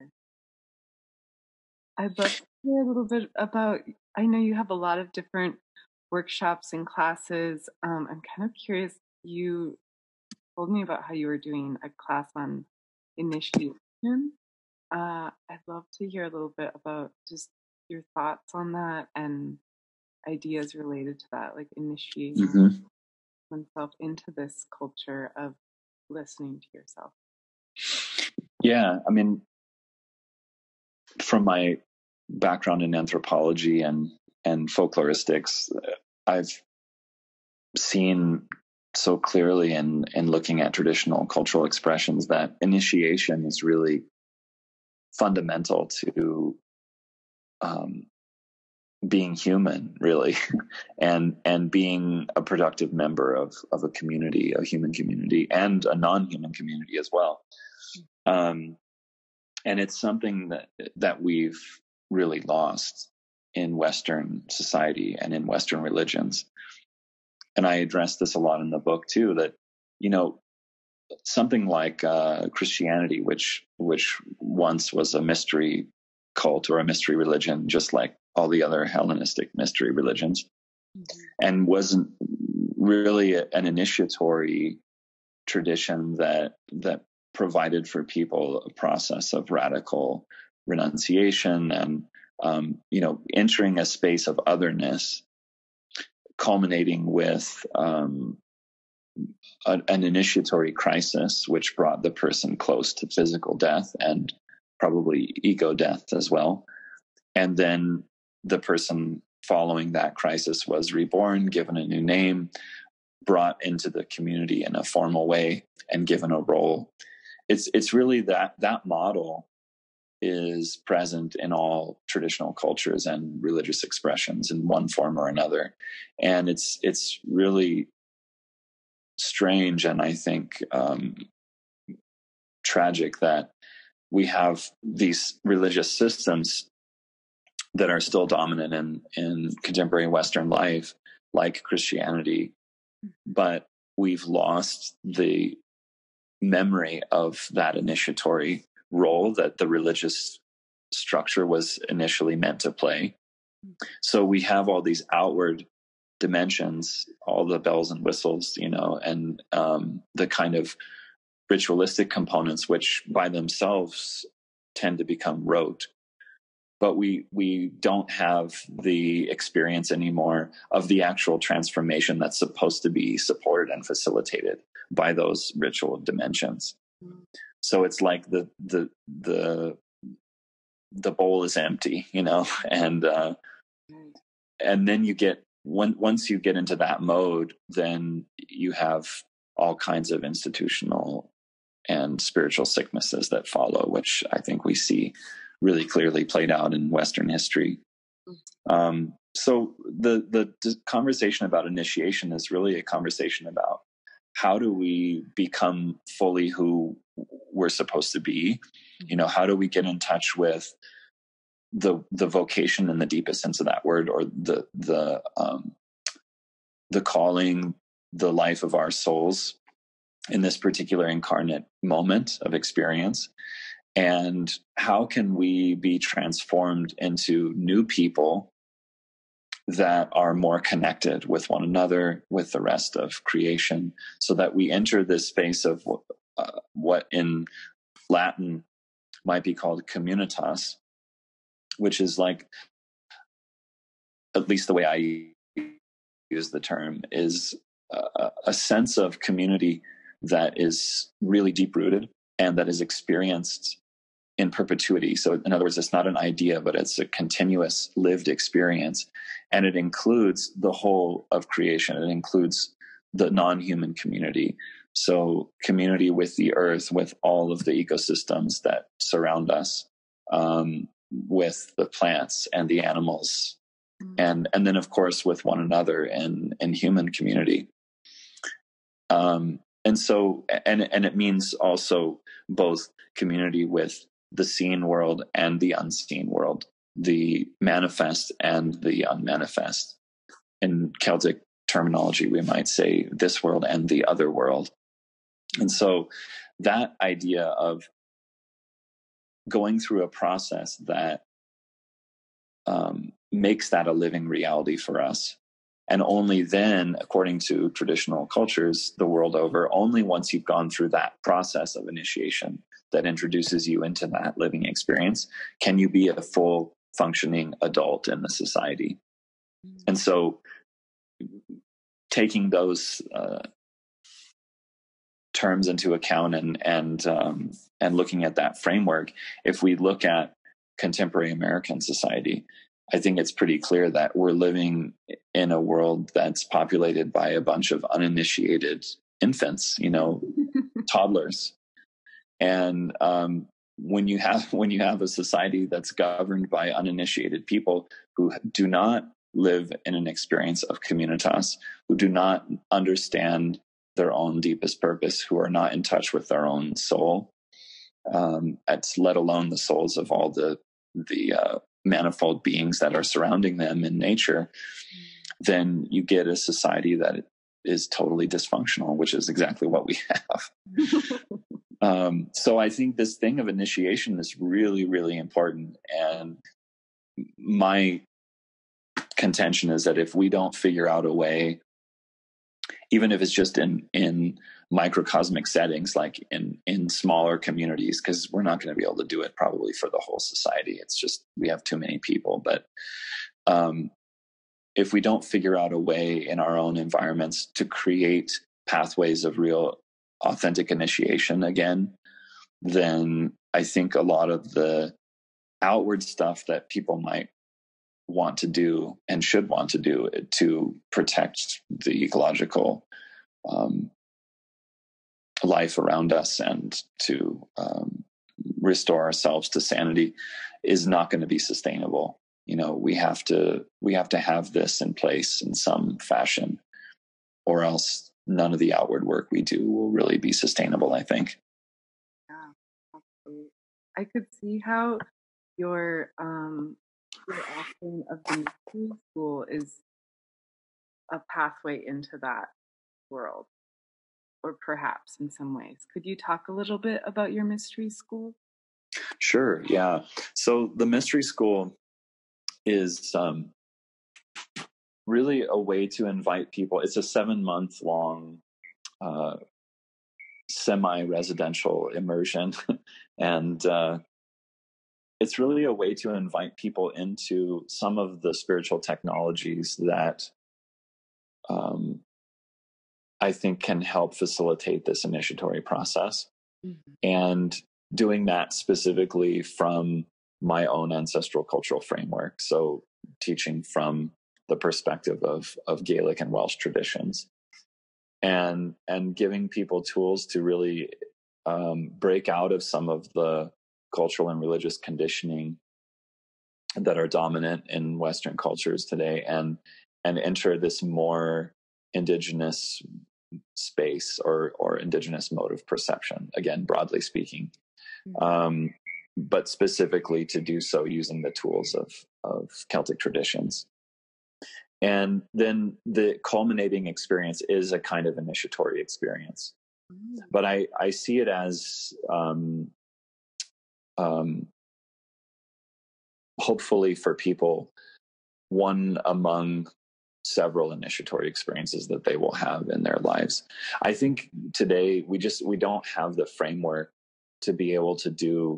I'd love to hear a little bit about, I know you have a lot of different workshops and classes. I'm kind of curious, you told me about how you were doing a class on initiation. I'd love to hear a little bit about just your thoughts on that and ideas related to that, like initiating oneself into this culture of listening to yourself. Yeah, I mean, from my background in anthropology and folkloristics, I've seen so clearly in looking at traditional cultural expressions that initiation is really fundamental to being human, really, and being a productive member of a community, a human community, and a non-human community as well. And it's something that we've really lost in Western society and in Western religions. And I address this a lot in the book too, that, something like Christianity, which once was a mystery cult or a mystery religion, just like all the other Hellenistic mystery religions, and wasn't really an initiatory tradition that provided for people a process of radical renunciation and entering a space of otherness, culminating with an initiatory crisis, which brought the person close to physical death and probably ego death as well. And then the person following that crisis was reborn, given a new name, brought into the community in a formal way, and given a role. It's really that model is present in all traditional cultures and religious expressions in one form or another. And it's really strange, and I think tragic, that we have these religious systems that are still dominant in contemporary Western life, like Christianity, but we've lost the memory of that initiatory role that the religious structure was initially meant to play. So we have all these outward dimensions, all the bells and whistles, and the kind of ritualistic components, which by themselves tend to become rote. But we don't have the experience anymore of the actual transformation that's supposed to be supported and facilitated by those ritual dimensions. So it's like the bowl is empty, and then you get once you get into that mode, then you have all kinds of institutional and spiritual sicknesses that follow, which I think we see really clearly played out in Western history. So the conversation about initiation is really a conversation about how do we become fully who we're supposed to be? You know, how do we get in touch with the vocation in the deepest sense of that word, or the calling, the life of our souls in this particular incarnate moment of experience? And how can we be transformed into new people that are more connected with one another, with the rest of creation, so that we enter this space of what in Latin might be called communitas, which is like, at least the way I use the term, is a sense of community that is really deep rooted and that is experienced in perpetuity. So in other words, it's not an idea, but it's a continuous lived experience. And it includes the whole of creation. It includes the non-human community. So community with the earth, with all of the ecosystems that surround us, with the plants and the animals, and then of course with one another and human community. And so, and it means also both community with the seen world and the unseen world, the manifest and the unmanifest. In Celtic terminology, we might say this world and the other world. And so that idea of going through a process that makes that a living reality for us. And only then, according to traditional cultures the world over, only once you've gone through that process of initiation that introduces you into that living experience, can you be a full functioning adult in the society. And so taking those terms into account and looking at that framework, if we look at contemporary American society, I think it's pretty clear that we're living in a world that's populated by a bunch of uninitiated infants, toddlers. And when you have a society that's governed by uninitiated people who do not live in an experience of communitas, who do not understand their own deepest purpose, who are not in touch with their own soul, let alone the souls of all the manifold beings that are surrounding them in nature, then you get a society that is totally dysfunctional, which is exactly what we have. So I think this thing of initiation is really, really important. And my contention is that if we don't figure out a way, even if it's just in microcosmic settings, like in smaller communities, because we're not going to be able to do it probably for the whole society. It's just, we have too many people. But if we don't figure out a way in our own environments to create pathways of real authentic initiation again, then I think a lot of the outward stuff that people might want to do and should want to do to protect the ecological life around us and to restore ourselves to sanity is not going to be sustainable. We have to have this in place in some fashion, or else none of the outward work we do will really be sustainable, I think. Yeah, absolutely. I could see how your offering of the mystery school is a pathway into that world, or perhaps in some ways. Could you talk a little bit about your mystery school? Sure, yeah. So the mystery school is really a way to invite people. It's a 7-month-long semi-residential immersion. And it's really a way to invite people into some of the spiritual technologies that I think can help facilitate this initiatory process. Mm-hmm. And doing that specifically from my own ancestral cultural framework. So teaching from the perspective of Gaelic and Welsh traditions, and giving people tools to really break out of some of the cultural and religious conditioning that are dominant in Western cultures today, and enter this more indigenous space or indigenous mode of perception, again, broadly speaking, but specifically to do so using the tools of Celtic traditions. And then the culminating experience is a kind of initiatory experience. But I see it as hopefully for people, one among several initiatory experiences that they will have in their lives. I think today we don't have the framework to be able to do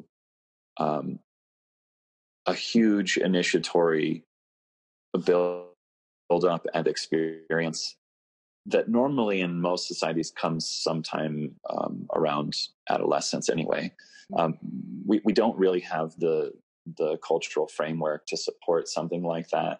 a huge initiatory build up and experience that normally in most societies comes sometime around adolescence anyway. We don't really have the cultural framework to support something like that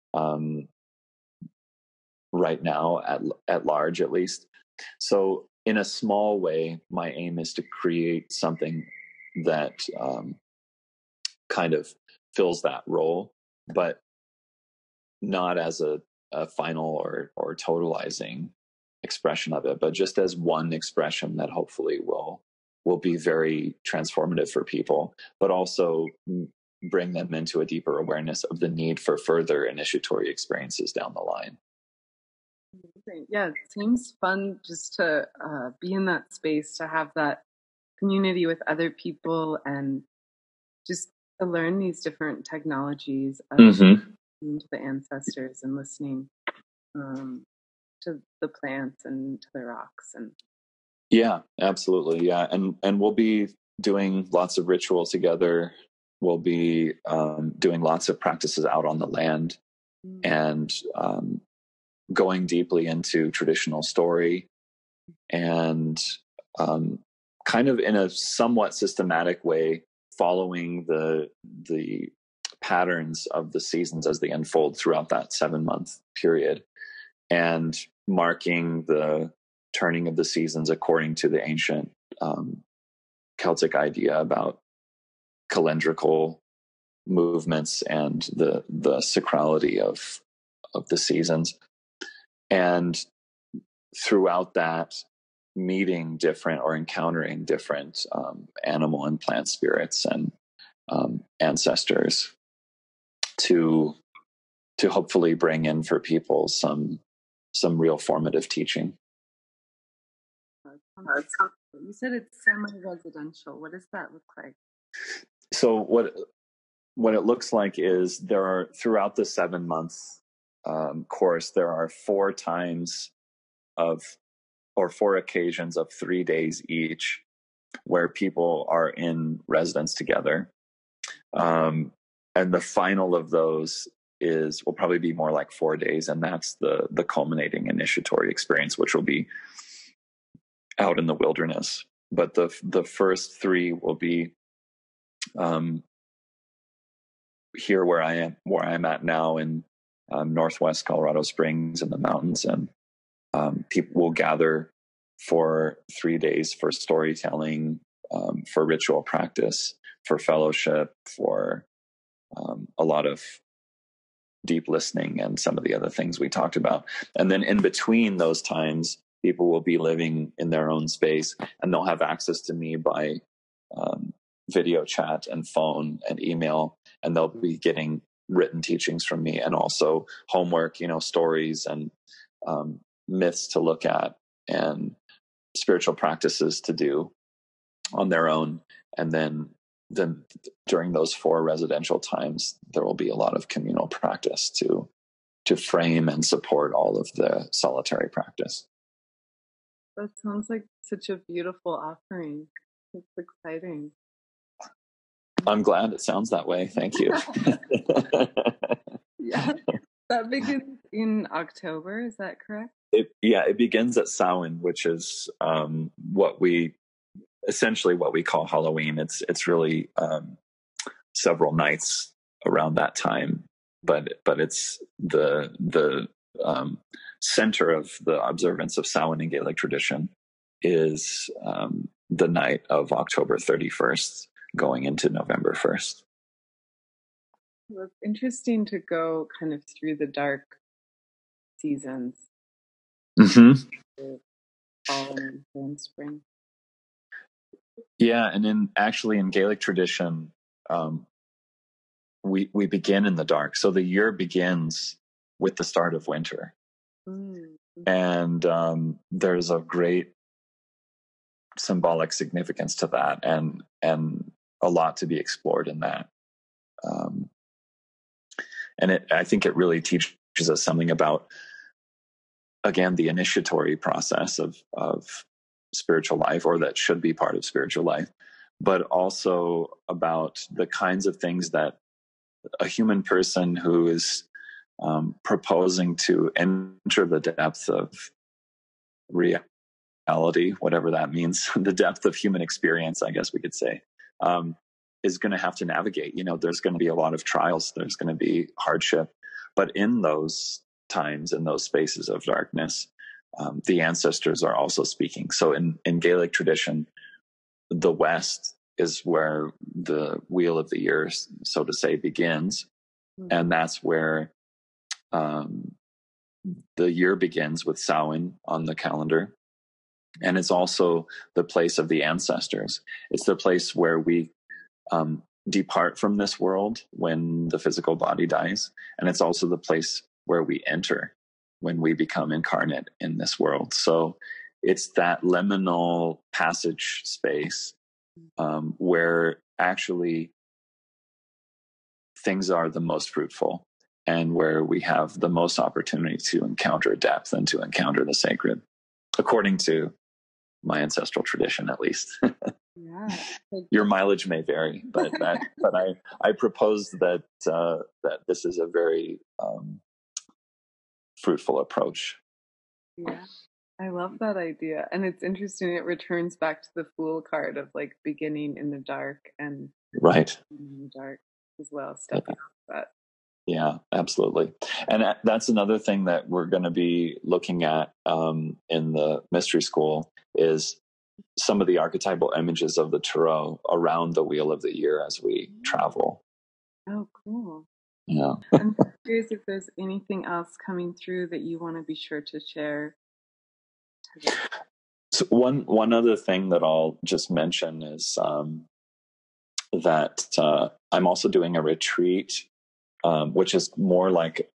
right now at large, at least. So in a small way, my aim is to create something that kind of fills that role, but not as a final or totalizing expression of it, but just as one expression that hopefully will be very transformative for people, but also bring them into a deeper awareness of the need for further initiatory experiences down the line. Yeah, it seems fun just to be in that space, to have that community with other people, and just to learn these different technologies of listening to the ancestors and listening to the plants and to the rocks. And yeah, absolutely. Yeah. And we'll be doing lots of ritual together. We'll be doing lots of practices out on the land, and going deeply into traditional story, and kind of in a somewhat systematic way, following the patterns of the seasons as they unfold throughout that 7-month period, and marking the turning of the seasons according to the ancient Celtic idea about calendrical movements and the sacrality of the seasons. And throughout that, meeting different or encountering different animal and plant spirits and ancestors to hopefully bring in for people some real formative teaching. You said it's semi-residential. What does that look like? So what it looks like is there are, throughout the 7-month course, there are 4 occasions of 3 days each where people are in residence together. And the final of those will probably be more like 4 days, and that's the culminating initiatory experience, which will be out in the wilderness. But the first 3 will be here where I'm at now in Northwest Colorado Springs in the mountains, and people will gather for 3 days for storytelling, for ritual practice, for fellowship, for a lot of deep listening and some of the other things we talked about. And then in between those times, people will be living in their own space, and they'll have access to me by video chat and phone and email, and they'll be getting written teachings from me, and also homework, stories and myths to look at and spiritual practices to do on their own. And then during those 4 residential times, there will be a lot of communal practice to frame and support all of the solitary practice. That sounds like such a beautiful offering. It's exciting. I'm glad it sounds that way. Thank you. Yeah. That begins in October, is that correct? It begins at Samhain, which is what we call Halloween. It's really several nights around that time, but it's the center of the observance of Samhain in Gaelic tradition. is the night of October 31st going into November 1st. Well, it's interesting to go kind of through the dark seasons. Mm-hmm. Fall and spring. Yeah, and in Gaelic tradition, we begin in the dark. So the year begins with the start of winter. Mm-hmm. And there's a great symbolic significance to that, and a lot to be explored in that. And I think it really teaches us something about, again, the initiatory process of spiritual life, or that should be part of spiritual life, but also about the kinds of things that a human person who is proposing to enter the depth of reality, whatever that means, the depth of human experience, I guess we could say, is going to have to navigate. There's going to be a lot of trials, there's going to be hardship, but in those times, in those spaces of darkness, the ancestors are also speaking. So in Gaelic tradition, the West is where the wheel of the year, so to say, begins. Mm-hmm. And that's where the year begins with Samhain on the calendar. And it's also the place of the ancestors. It's the place where we depart from this world when the physical body dies. And it's also the place where we enter when we become incarnate in this world. So it's that liminal passage space where actually things are the most fruitful, and where we have the most opportunity to encounter depth and to encounter the sacred, according to my ancestral tradition, at least. Yeah. Your mileage may vary, but I propose that this is a very fruitful approach. Yeah, I love that idea, and it's interesting. It returns back to the Fool card of like beginning in the dark and right in the dark as well. Stepping off that. Yeah, absolutely. And that's another thing that we're going to be looking at in the mystery school is some of the archetypal images of the tarot around the wheel of the year as we travel. Oh, cool. Yeah. I'm curious if there's anything else coming through that you want to be sure to share today. So one other thing that I'll just mention is that I'm also doing a retreat, which is more like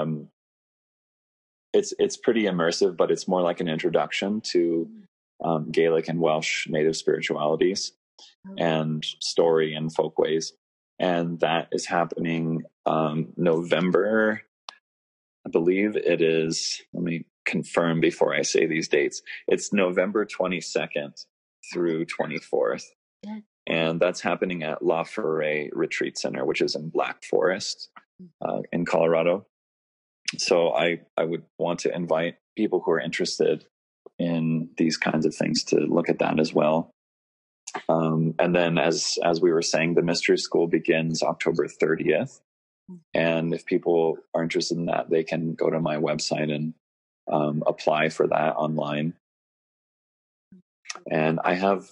it's pretty immersive, but it's more like an introduction to Gaelic and Welsh native spiritualities and story and folkways. And that is happening November, I believe it is. Let me confirm before I say these dates. It's November 22nd through 24th. And that's happening at La Forêt Retreat Center, which is in Black Forest in Colorado. So I would want to invite people who are interested in these kinds of things to look at that as well. And then as we were saying, the mystery school begins October 30th. And if people are interested in that, they can go to my website and apply for that online. And I have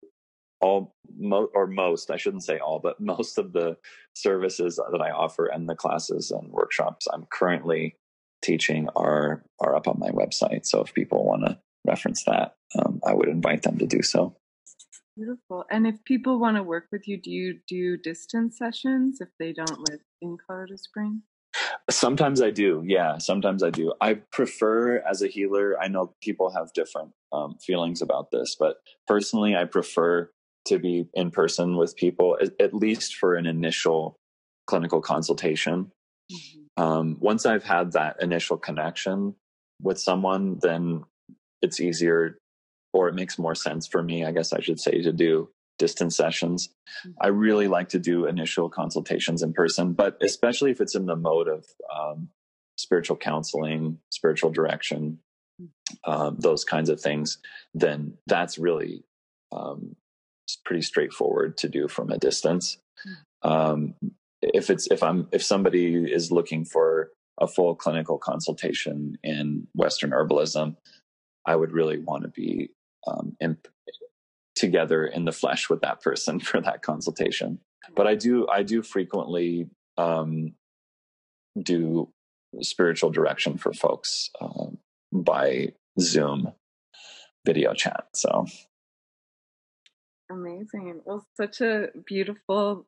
most, I shouldn't say all, but most of the services that I offer and the classes and workshops I'm currently teaching are up on my website. So if people want to reference that, I would invite them to do so. Beautiful. And if people want to work with you, do you do distance sessions if they don't live in Colorado Springs? Sometimes I do. Yeah, sometimes I do. I prefer, as a healer, I know people have different feelings about this, but personally, I prefer to be in person with people, at least for an initial clinical consultation. Mm-hmm. Once I've had that initial connection with someone, then it's easier, or it makes more sense for me, I guess I should say, to do distance sessions. Mm-hmm. I really like to do initial consultations in person, but especially if it's in the mode of spiritual counseling, spiritual direction, those kinds of things, then that's really it's pretty straightforward to do from a distance. If somebody is looking for a full clinical consultation in Western herbalism, I would really want to be in together in the flesh with that person for that consultation. But I do frequently do spiritual direction for folks by Zoom video chat. So amazing. Well, such a beautiful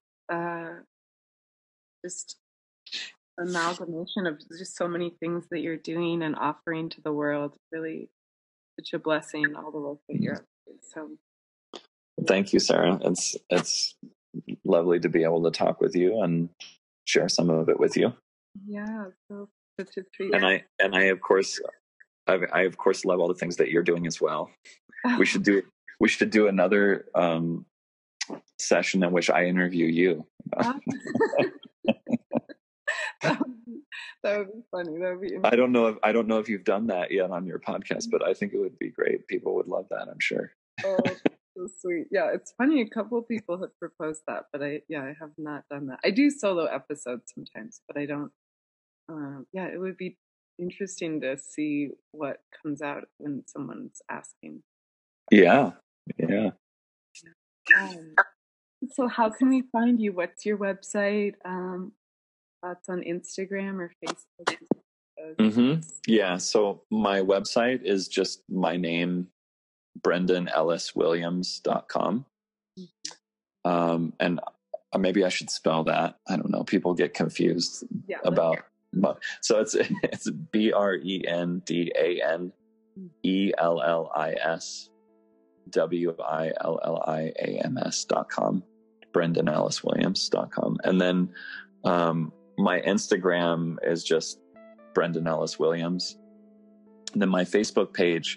just amalgamation of just so many things that you're doing and offering to the world. Really such a blessing, all the work that you're up to. So thank you, Sarah. It's lovely to be able to talk with you and share some of it with you. Yeah, so such a treat. And I of course love all the things that you're doing as well. We should do another session in which I interview you. that would be funny. That would be I don't know if you've done that yet on your podcast, but I think it would be great. People would love that, I'm sure. Oh, so sweet. Yeah, it's funny. A couple of people have proposed that, but I have not done that. I do solo episodes sometimes, but I don't. It would be interesting to see what comes out when someone's asking. Yeah. So how can we find you? What's your website? Thoughts on Instagram or Facebook? Yeah, so my website is just my name, BrendanEllisWilliams.com. And maybe I should spell that. I don't know. People get confused about. So it's BrendanEllisWilliams.com. BrendanEllisWilliams.com. And then my Instagram is just Brendan Ellis Williams. And then my Facebook page,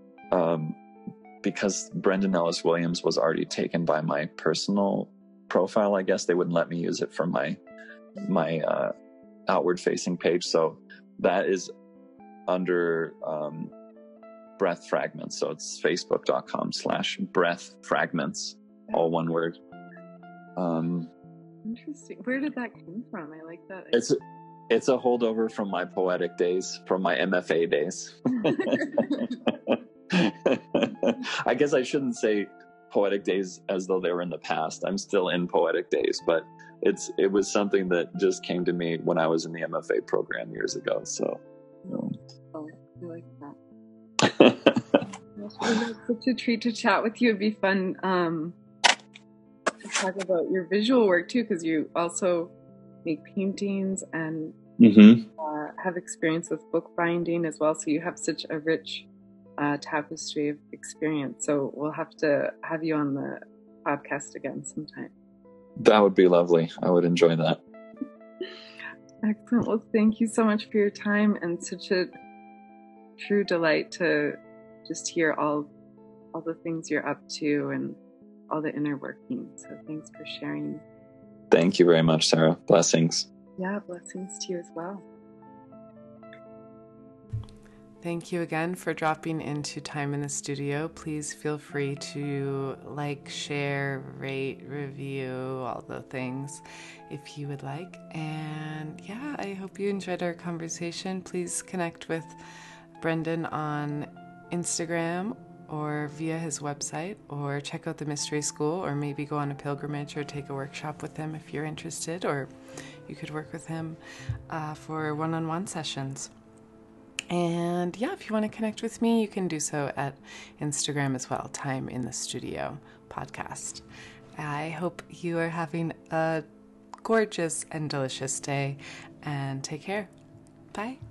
because Brendan Ellis Williams was already taken by my personal profile, I guess they wouldn't let me use it for my outward facing page. So that is under Breath Fragments. So it's facebook.com/Breath Fragments, all one word. Interesting. Where did that come from? I like that. It's a holdover from my poetic days, from my MFA days. I guess I shouldn't say poetic days as though they were in the past. I'm still in poetic days, but it was something that just came to me when I was in the MFA program years ago. So, I like that. It's such a treat to chat with you. It'd be fun to talk about your visual work too, because you also make paintings and have experience with bookbinding as well. So you have such a rich tapestry of experience. So we'll have to have you on the podcast again sometime. That would be lovely. I would enjoy that. Excellent. Well, thank you so much for your time, and such a true delight to just hear all the things you're up to and all the inner workings. So thanks for sharing. Thank you very much, Sarah. Blessings. Yeah, blessings to you as well. Thank you again for dropping into Time in the Studio. Please feel free to like, share, rate, review, all the things if you would like. And yeah, I hope you enjoyed our conversation. Please connect with Brendan on Instagram or via his website, or check out the Mystery School, or maybe go on a pilgrimage or take a workshop with him if you're interested, or you could work with him for one-on-one sessions. And yeah, if you want to connect with me, you can do so at Instagram as well, Time in the Studio podcast. I hope you are having a gorgeous and delicious day, and take care. Bye.